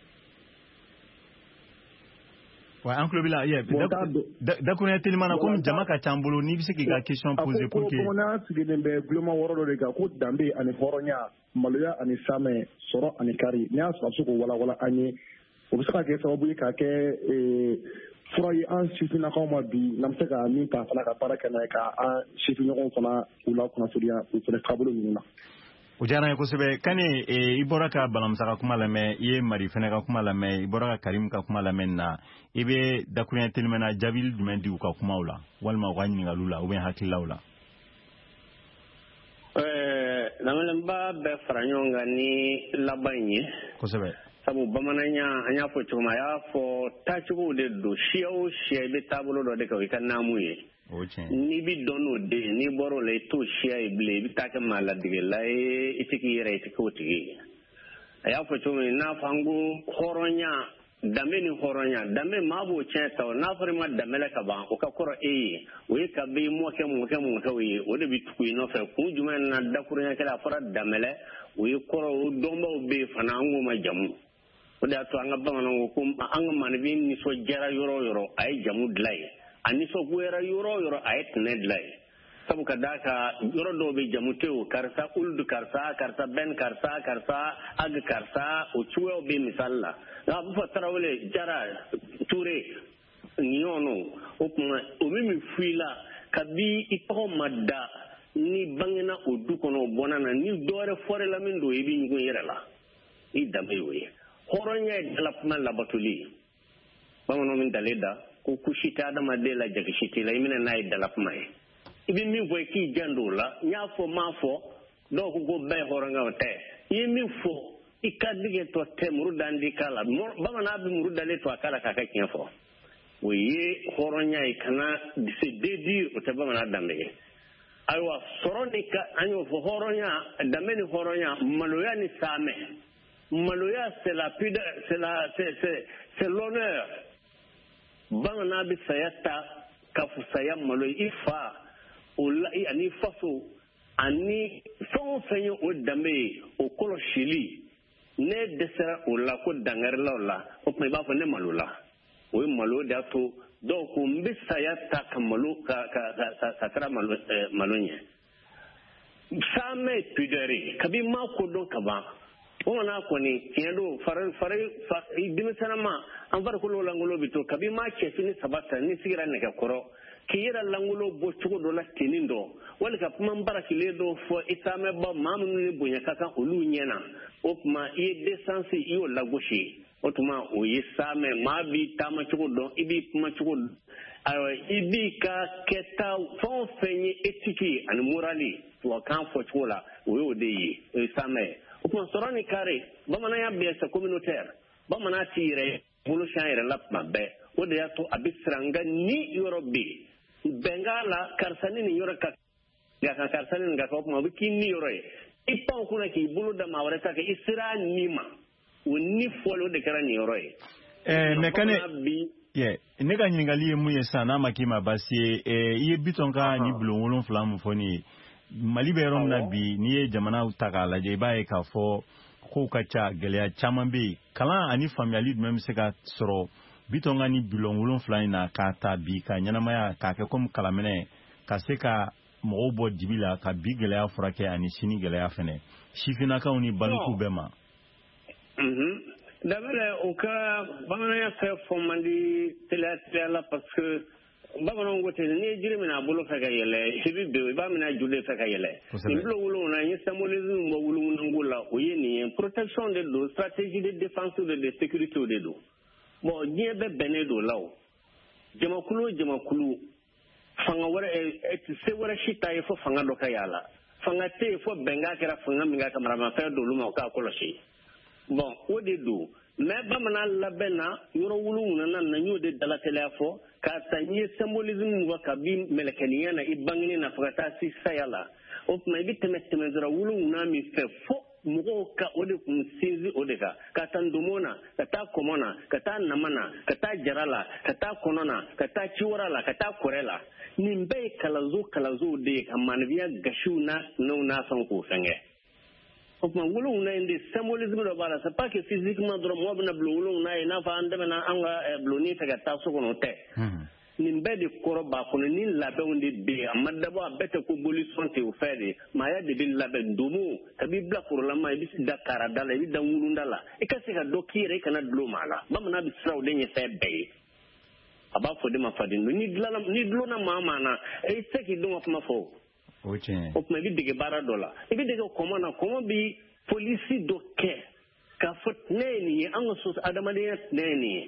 wa enclo bila da ko ne telimana ko jama ka chambulo ni bisi ga question poser pour que ko bamana asigile be gloma woro do de ka ko dambe ani horonya maluya ani same soro ani kari nya so ko wala anye obisaka ke sababu ka ke furayi an sifina ko ma bi namsaka min ta fala ka para kana ka an sifina ko fana ula kuna suriya ko fele kabulu nina ujana ko sebe kane iboraka balamsaka kuma la me ye mari fene ka kuma la me iboraka karim ka kuma la menna ibe dakunya telmena jabil dumendi ka kuma ula walma wani ngalula ube hakilla ula Namalamba be faranyonga ni labanye kosebe sabu bamananya anya fo chuma ya fo tachugo de do shiao shia be tabulo do de ka wikana muye ni bi dono de ni boro le to shia ible bi taka mala dige lai itiki yere itiko tigi aya fo chuma na fangu horonya dame mabo cheta na farima damela ka ba o ka koro we ka be mo ke tawi o de bitu no fa ku juma na dakurnya kala fara damela we koro domba be fana ngo ma jamu o da to anga ba no ko anga man bi ni so jara yoro ay jamu dlai ani so guera yoro ay tne dlai sabu ka daka yoro do be jamu tew karsa uldu karsa ben karsa ag karsa o chuo be misalla na bu fatrawle jara ture nyono o mimi fuila kabi ito madda ni bangena o dukono bonana ni dore fore la min do yibi ngu yerala i dambe we horonya development labatuli bamono min daleda ko kushita da madela jagishiti la imina na development ibi mi vo ki jandola nya fo mafo do ko go be horonga te yimi fo ikadige to te murudandi kala bamana bi murudale to akala kaka kinfo we horonya ikana se dedir o te bamana dambe aywa soronika anyo fo horonya dameni horonya maloya ni same maloya c'est l'honneur bangana bi sayata kafusaya malo ifa ola ani faso ani fon o dame o kolo shili ne desera ola ko dangarla ola o me ba fo ne malola o malo da to donc mbi sayata kamalo ka tra malonya same pudere kabi ma ko don kaba on a koni tiendo fare dimisana an far ko langolo bito kabi ma ke fini sabata ni sigira ne ka koro kiyira langolo bo chugo do la tinindo wala ka man barakile do fo itame ba mamu ni bunya kaka olu nyena opma e desansi iyo lagoshi otuma o yisame ma bi tama chugo do ibi kuma chugo ayo ibi ka keta fon fenye etiki an morali to kan fo chugo la o yo de yi isame opma sorani kare bamana ya biesa communautaire bamana tire bulu shayre lapma be o de yato abisranga ni eurobi bengala karsani ni yoro ka ga karsani ga ko ma biki ni yoro ipa kuna ki bulu da mawara ta ke isra nima woni folo de kara ni yoro mekane ye ne ga nyingali mu yesa na makima basi ye bitonga ni bulu wolon flam foni mali be rom na bi ni jamana utaka la je bae ka fo ko ka cha gele chama be kala ani family même se ka soro bitonga ni bilongulon fly na ka ta bi ka nyanamaya ka ke kom kalamene ka se ka mo bo dibila ka bi gele ya furake ani sini gele ya fene shifina ka uni banku bema d'abord au cas bamana ya fait fomandi tela parce que bamana ngote ni jirimina bolo fa ga yele hibi be bamana jude fa ga yele ni bolo wulo na ni symbolisme mo wulo ngula o yeni protection de dos stratégie de défense de sécurité de dos bon nie be benedo law jamakulu fanga wara se wara shita e fo fanga do kayala fanga te fo benga kera fanga minga kamara ma fa do luma ka koloshi bon o de do me ba mana labena yoro wulu na nyode dala telefo ka tanye symbolisme wa kabi melekaniya na ibangini na fata si sayala o me bi temeteme zara wulu na mi fe fo mugo ka ode kun sinzi ode ka tandomona ka ta komona ka ta namana ka ta jarala ka ta konona ka ta ciwarala ka ta korela nimbe kalazo de ka manviya gashuna no na san ko sange opma wulu na inde symbolisme do bala c'est pas que physiquement dro mo bna blulu na fa ande na anga bluni ta so kono te nimbe de koro ba kono ni labe onde be amadabo abete ko bolution te o fede ma ya de bil labe ndomo kabi bla pour la ma bi dakara dala bi dawulu ndala e ka se ka dokire kana dlo mala ba mana bi sraw de nye fe be aba fo de ma fadi ni dlo na mama na e se ki do ma fo oche o ma bi de bara dola e bi de ko komo bi police do ke ka fot neni an so adamade neni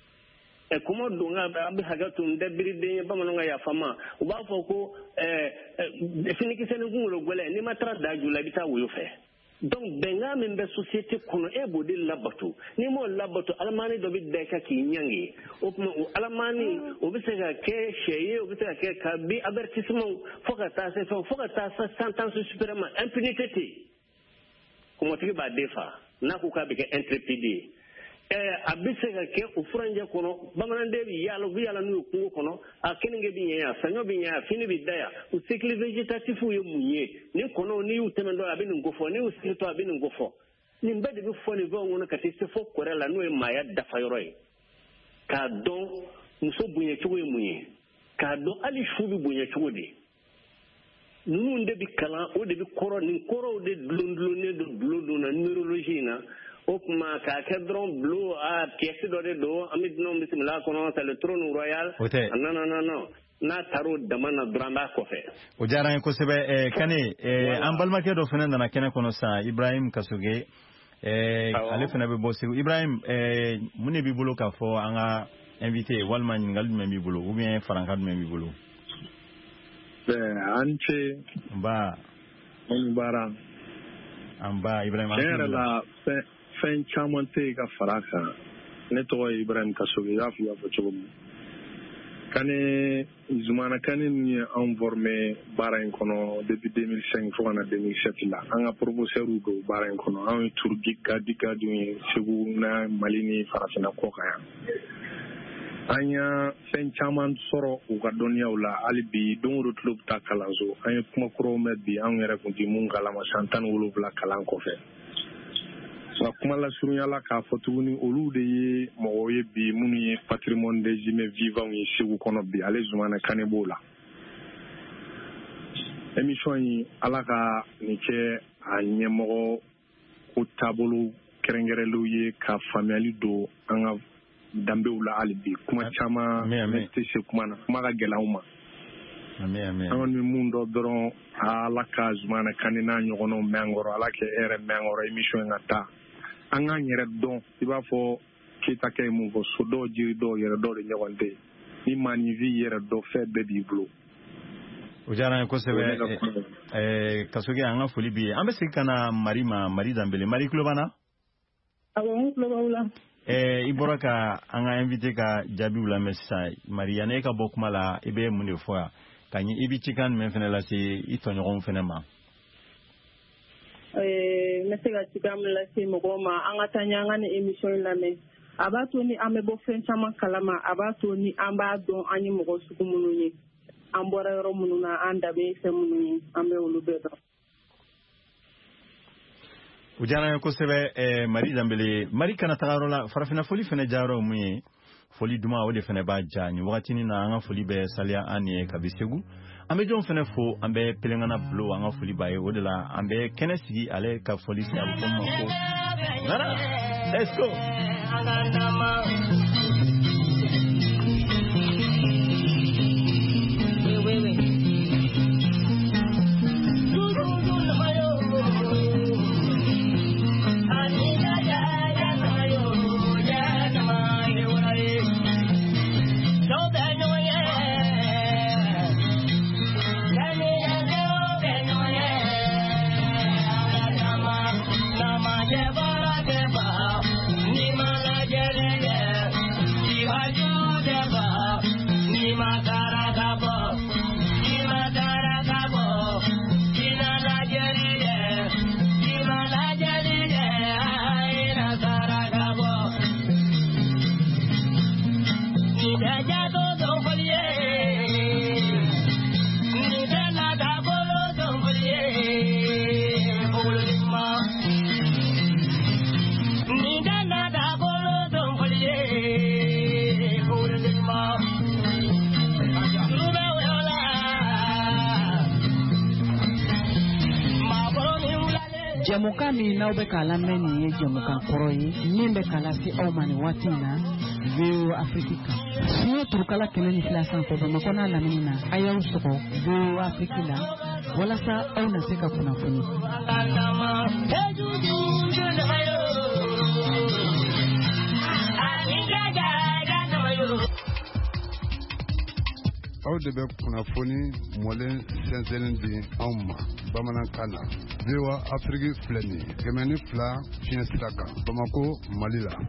e kuma donga abi hagatu ndebiri de bamanonga ya fama uba foko definiki sene ngulo gole ni matra da jula bita wuyo fe donc benga membe société kono e bodi labatu ni mo labatu almani do bi de ka ki nyangi o almani o bi se ka ke sheye o bi se ka ke ka bi avertissement foka ta sentence supérieure impunité como tiki ba defa na ku ka bi ke intrépide abise ka ke ufuranje kono bamanande bi yala nu kungo kono akenenge bi nya sanyo bi nya fini bi daya u cycle végétatif yo munye ni kono ni utemendo abini ngofo ni usito abini ngofo ni mbede bi fo ni vo ngona kati se fo korela no e maya dafa yoroi ka don muso bunye chugo munye ka do ali shubi bunye chugo de nunu nde bi kala o de bi koro ni koro de blondlone do blondo na neurologie na okuma ka kedron blue a pièce do amit no bismillah kono c'est le trône royal non na taro damana dramba ko fe o jaran ko sebe kane an balma ke do fenen na kene kono sa Ibrahim Kasuge ale fena be bosi Ibrahim mune bi bolo ka fo anga invité walma ngal me bi bolo ou bien franka me bi bolo anche ba bara amba Ibrahim la fen caman tɛ ka fara kan ne tɔgɔ ye Ibrahim Kasoge y'a fɔ cogo min kane zumana kane ni an formé bara en kono depuis 2005 fo na 2007 la an ga professeur do bara en kono an tour gika du segu na malini farafina ko kaya anya fen chaman soro u ga doniya wala alibi don ro club ta kalanzo anya kuma kuro bi an yara ko di mun kala ma santan wolo bla kalan ko fe na kuma la surunya la ka fotuguni olu de ye mo ye bi munu ye patrimoine des humains vivants ye segu kono bi ale zumana kanebola émission yi ala ka ni ke a nyemo ko tabolo kerengerelu ye ka family do anga dambewula alibi kuma chama mesti se kuma na kuma ga gelauma amen on mi mundo doron ala ka zumana kanina nyogono mengoro ala ke ere mengoro émission ngata anga nyere don iba fo kita kay mu fo sodo jiri do yere do de nyawande ni mani vi yere do fe baby blue o jara ko sebe kasuge anga foli bi ambe sikana mari dambele mari klobana awon klobawla iboraka anga invité ka jabi wala message mari ane ka bokuma la ibe munde fo kanyi ibi chikan men fene la si itonyo gon fene ma mesega chikam la si mogoma anga tanyanga ni emission la me abato ni amebo fen chama kalama abato ni amba don anyi mogo suku mununi ambora yoro mununa anda be se mununi ambe ulubedo ujana ko sebe mari dambele mari kana tagarola farafina foli fene jaro muye foli duma wode fene ba jani wakati ni na anga foli be salia ani kabisegu ambe jon fene fo ambe pelengana blo anga foli baye wodela ambe kenesigi ale ka foli sa ko mako nara let's go Jamukami na ube kalameni ye jamukan koroyi nimbe kalasi omani watina veo Afrika siyo turukala keleni filasan ko bamakona lamina ayaw soko veo Afrika wala sa au nasika kuna kuni aw de bɛ kunnafoni mɔlen sɛnsɛnlen di anw ma bamanankan na VOA Afrique filɛ nin ye 102 fiɲɛ sira kan Bamako Mali la.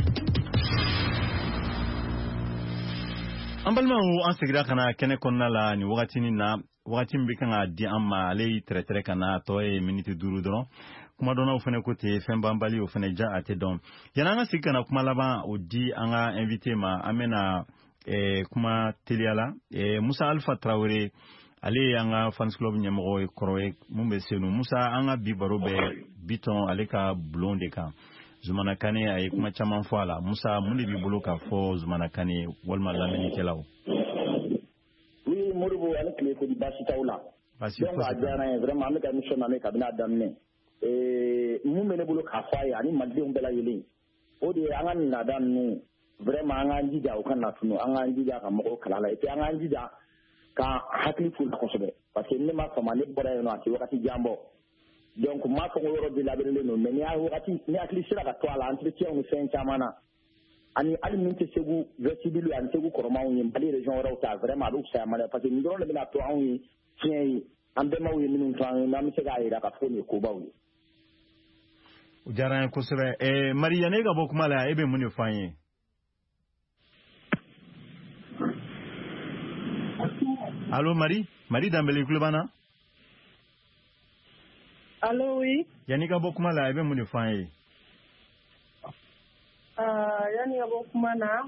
an balimaw an segira kana kɛnɛ kɔnɔna la ni wagatinin na wagati min bɛ kan ka di an ma ale y'i tɛrɛtɛrɛ ka na tɔ ye miniti 5 dɔrɔn kuma dɔnnaw fana ko ten fɛn banbali o fana ja a tɛ dɔn yanni an ka sigi kana kuma laban o di an ka invité ma an bɛna kuma teliyala Musa Alpha Traoré ale an ka fans club ɲɛmɔgɔ ye kɔrɔ ye mun bɛ senu Musa an ka bi baro bɛ Biton ale ka bulon de kan Zumana Kane a ye kuma caman fɔ a la Musa mun de b'i bolo k'a fɔ Zumana Kane walima lamɛnnikɛlaw oui Moribo ale tile ko di basi t'aw la donc a diyara n ye vraiment an bɛ ka émission lamɛn kabini a daminɛ mun bɛ ne bolo k'a fɔ a ye ani malidenw bɛɛ lajɛlen o de ye an ka nin laada ninnu vraiment an k'an jija o ka na tunu an k'an jija ka mɔgɔw kala la et puis an k'an jija ka hakili t'u la kosɛbɛ parce que ne ma fama ne bɔra yen nɔ a tɛ wagati jan bɔ donc n m'a fɔ ko yɔrɔ de labɛnnen don mais ni hakili sera ka to a la entretien ni fɛn caman na ani hali min tɛ Segu vestibule ani Segu kɔrɔmaw ye Mali région wɛrɛw ta vraiment a bɛ fisaya ma dɛ parce que nin dɔrɔn de bɛna to anw ye fiɲɛ ye an bɛnbaw ye minnu to an ye n'an bɛ se k'a jira k'a fɔ nin ye kobaw ye. o diyara n ye kosɛbɛ Maria ne ka bɔ kuma la e bɛ mun de fɔ an ye. Allô, Marie Dambélé Kulubana. Allô, oui. Yanika Bokumala, ebe mune faye. Yanika Bokumana.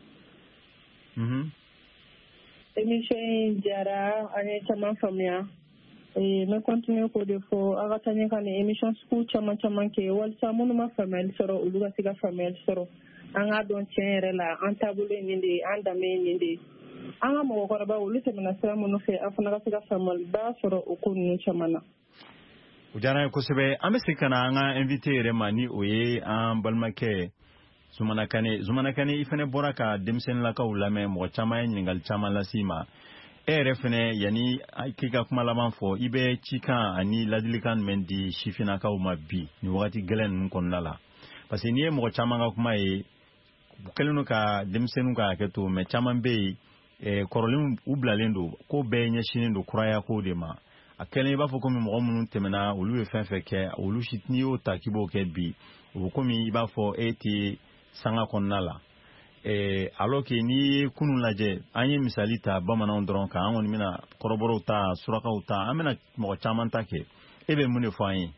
Émission Diara, ane chaman famia. Me continue ko defo aga tanya kan émission school chaman ke wal samunu ma famel soro uluga siga famel soro. Anga don tienre la antabule nindi andame nindi. Anga mo ko raba ulu temana samunu fe afuna ga siga famel ba soro okunu chamana. Ujana ko sebe ambe sikana anga invité remani oye an balmake zumana kane ifane boraka demsen la ka ulame mo chama nyingal chama la sima refene yani kika kuma laban fo ibe chika ani ladilikan mendi shifina ka umabi ni wakati gelen konnala parce que ni mo chama ga kuma e kelenu ka demsenu ka keto me chama be korolin ublalendo ko be nya shinindo kuraya ko de ma akelen ba fo ko mi mo munun temena olu e fenfe ke olu shitni o takibo ke bi o ko mi ba fo eti sanga konnala alors que ni kunun laje anye misali ta bamanan dron ka an mina koroboro ta suraka ta amena mo chaman take ebe mune fo anye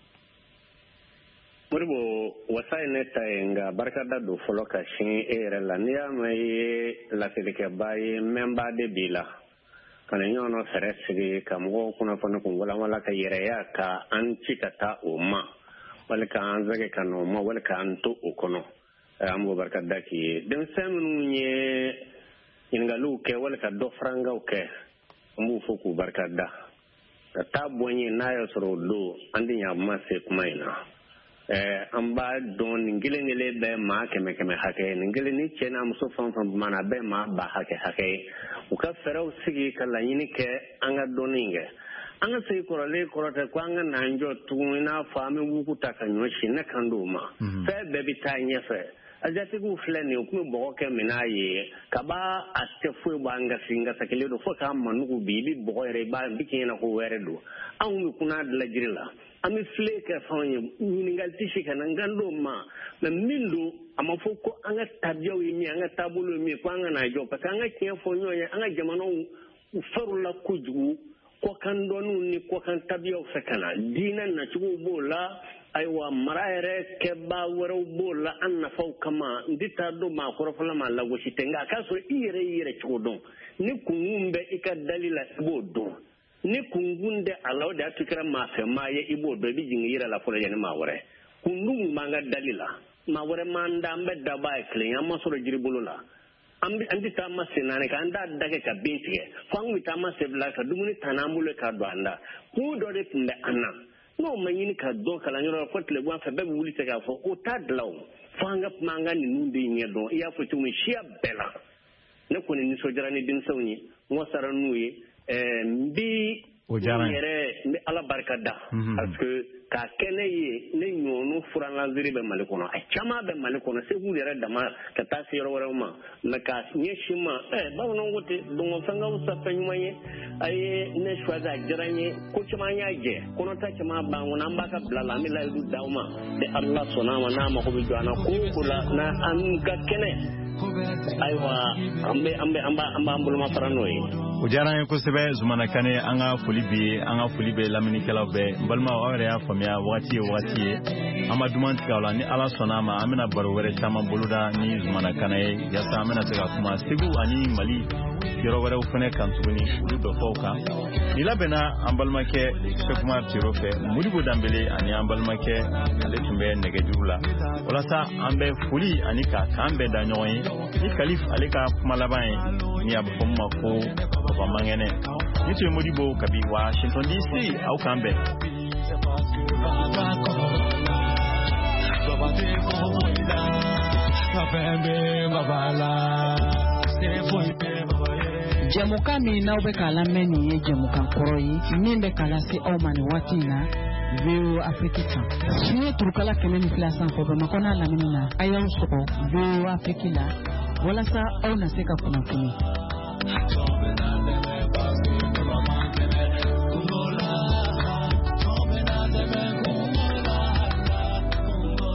muribo wasai neta nga barkada do folo ka shin la niya mai la selike baye memba de bila kana nyono feresigi kamgo kuna fono kungola wala ka yereya ka anchi kata umma wala ka anzage kano ma wala ka antu ukono ambo barkada ki den semnu nye ingalu ke wala ka do franga uke ambo foku barkada ta bonye nayo soro do andi nya mase kumaina amba don ngilengele be ma keme hake ngile ni chena muso fam mana be ma ba hake uka ferau sigi kala yini ke anga doninge anga sei korale korata kwanga nanjo tuina fami wuku takanyoshi na kanduma fe bebi tanya fe ajati ku fleni ku bo ke minaye kaba astefu banga singa sakele do foka manuku bibi bo re ba bikena ko weredo awu kuna la jirila ami fleke fanye ningal tishika ngando ma mindo amafoko anga tabia wi anga tabulo mi kwanga na jo pa anga kiafo nyoya anga jamano ufarula kuju ko kandonu ni ko kan tabia fakana dina na chugo bola aiwa maraere keba wero bola anna fau kama ndita do ma korofala ma lago shitenga kaso ire chugo ni kungumbe ika dalila bodo ni kungunde alaw da tukira ma fe maye ibo do bi jingira la fola yani mawore kundum manga dalila mawore manda mbe daba ekle amma soro jiribulula andi tama senane ka anda dake ka bintige kwangu tama sebla ka dumuni tanambule ka do anda ku do de pinde anna no manyini ka do kala nyoro fotle gwa fe be wuli te ka fo o tadlaw fanga manga ni nundi nyedo ya fo tumi shia bela ne ko ni sojarani din sawni mo saranuye mbi yere ni ala barkada parce que ka kene ye ne nyono furana ziri be malikono a chama be malikono se hulere dama ka tasiro warama na ka nyeshima ba wono wote dongo fanga usa penyumaye aye ne shwaza jiranye ko chama nyaje kono ta chama ba wona mbaka blala mi la du dawma de allah sonama na ma ko bi jana ko kula na an ka kene aywa amba ambulma faranoyi ujara ko sebe zumana kane anga fulibe lamini kala be balma awre ya famia wati ama dumanti kala ni ala sonama amina barwere chama buluda ni zumana kane yasa amina tega kuma sigu ani mali yoro wara ufune kantuni ulu do foka ilabena ambalma ke shekuma tirofe mulibu dambele ani ambalma ke ale tumbe negejula wala sa ambe fuli anika kambe danyoyi ni kalif aleka malabai ni abomma ko ba mangene ni to modibo kabi Washington DC au kambe jamuka mi na ube kala meni ye jamuka koroyi mimbe kala si omani watina Veo Afrika. Siye turukala kemeni filasan fobe makona lamina ayaw soko Veo Afrika wala sa au naseka kuna kuni.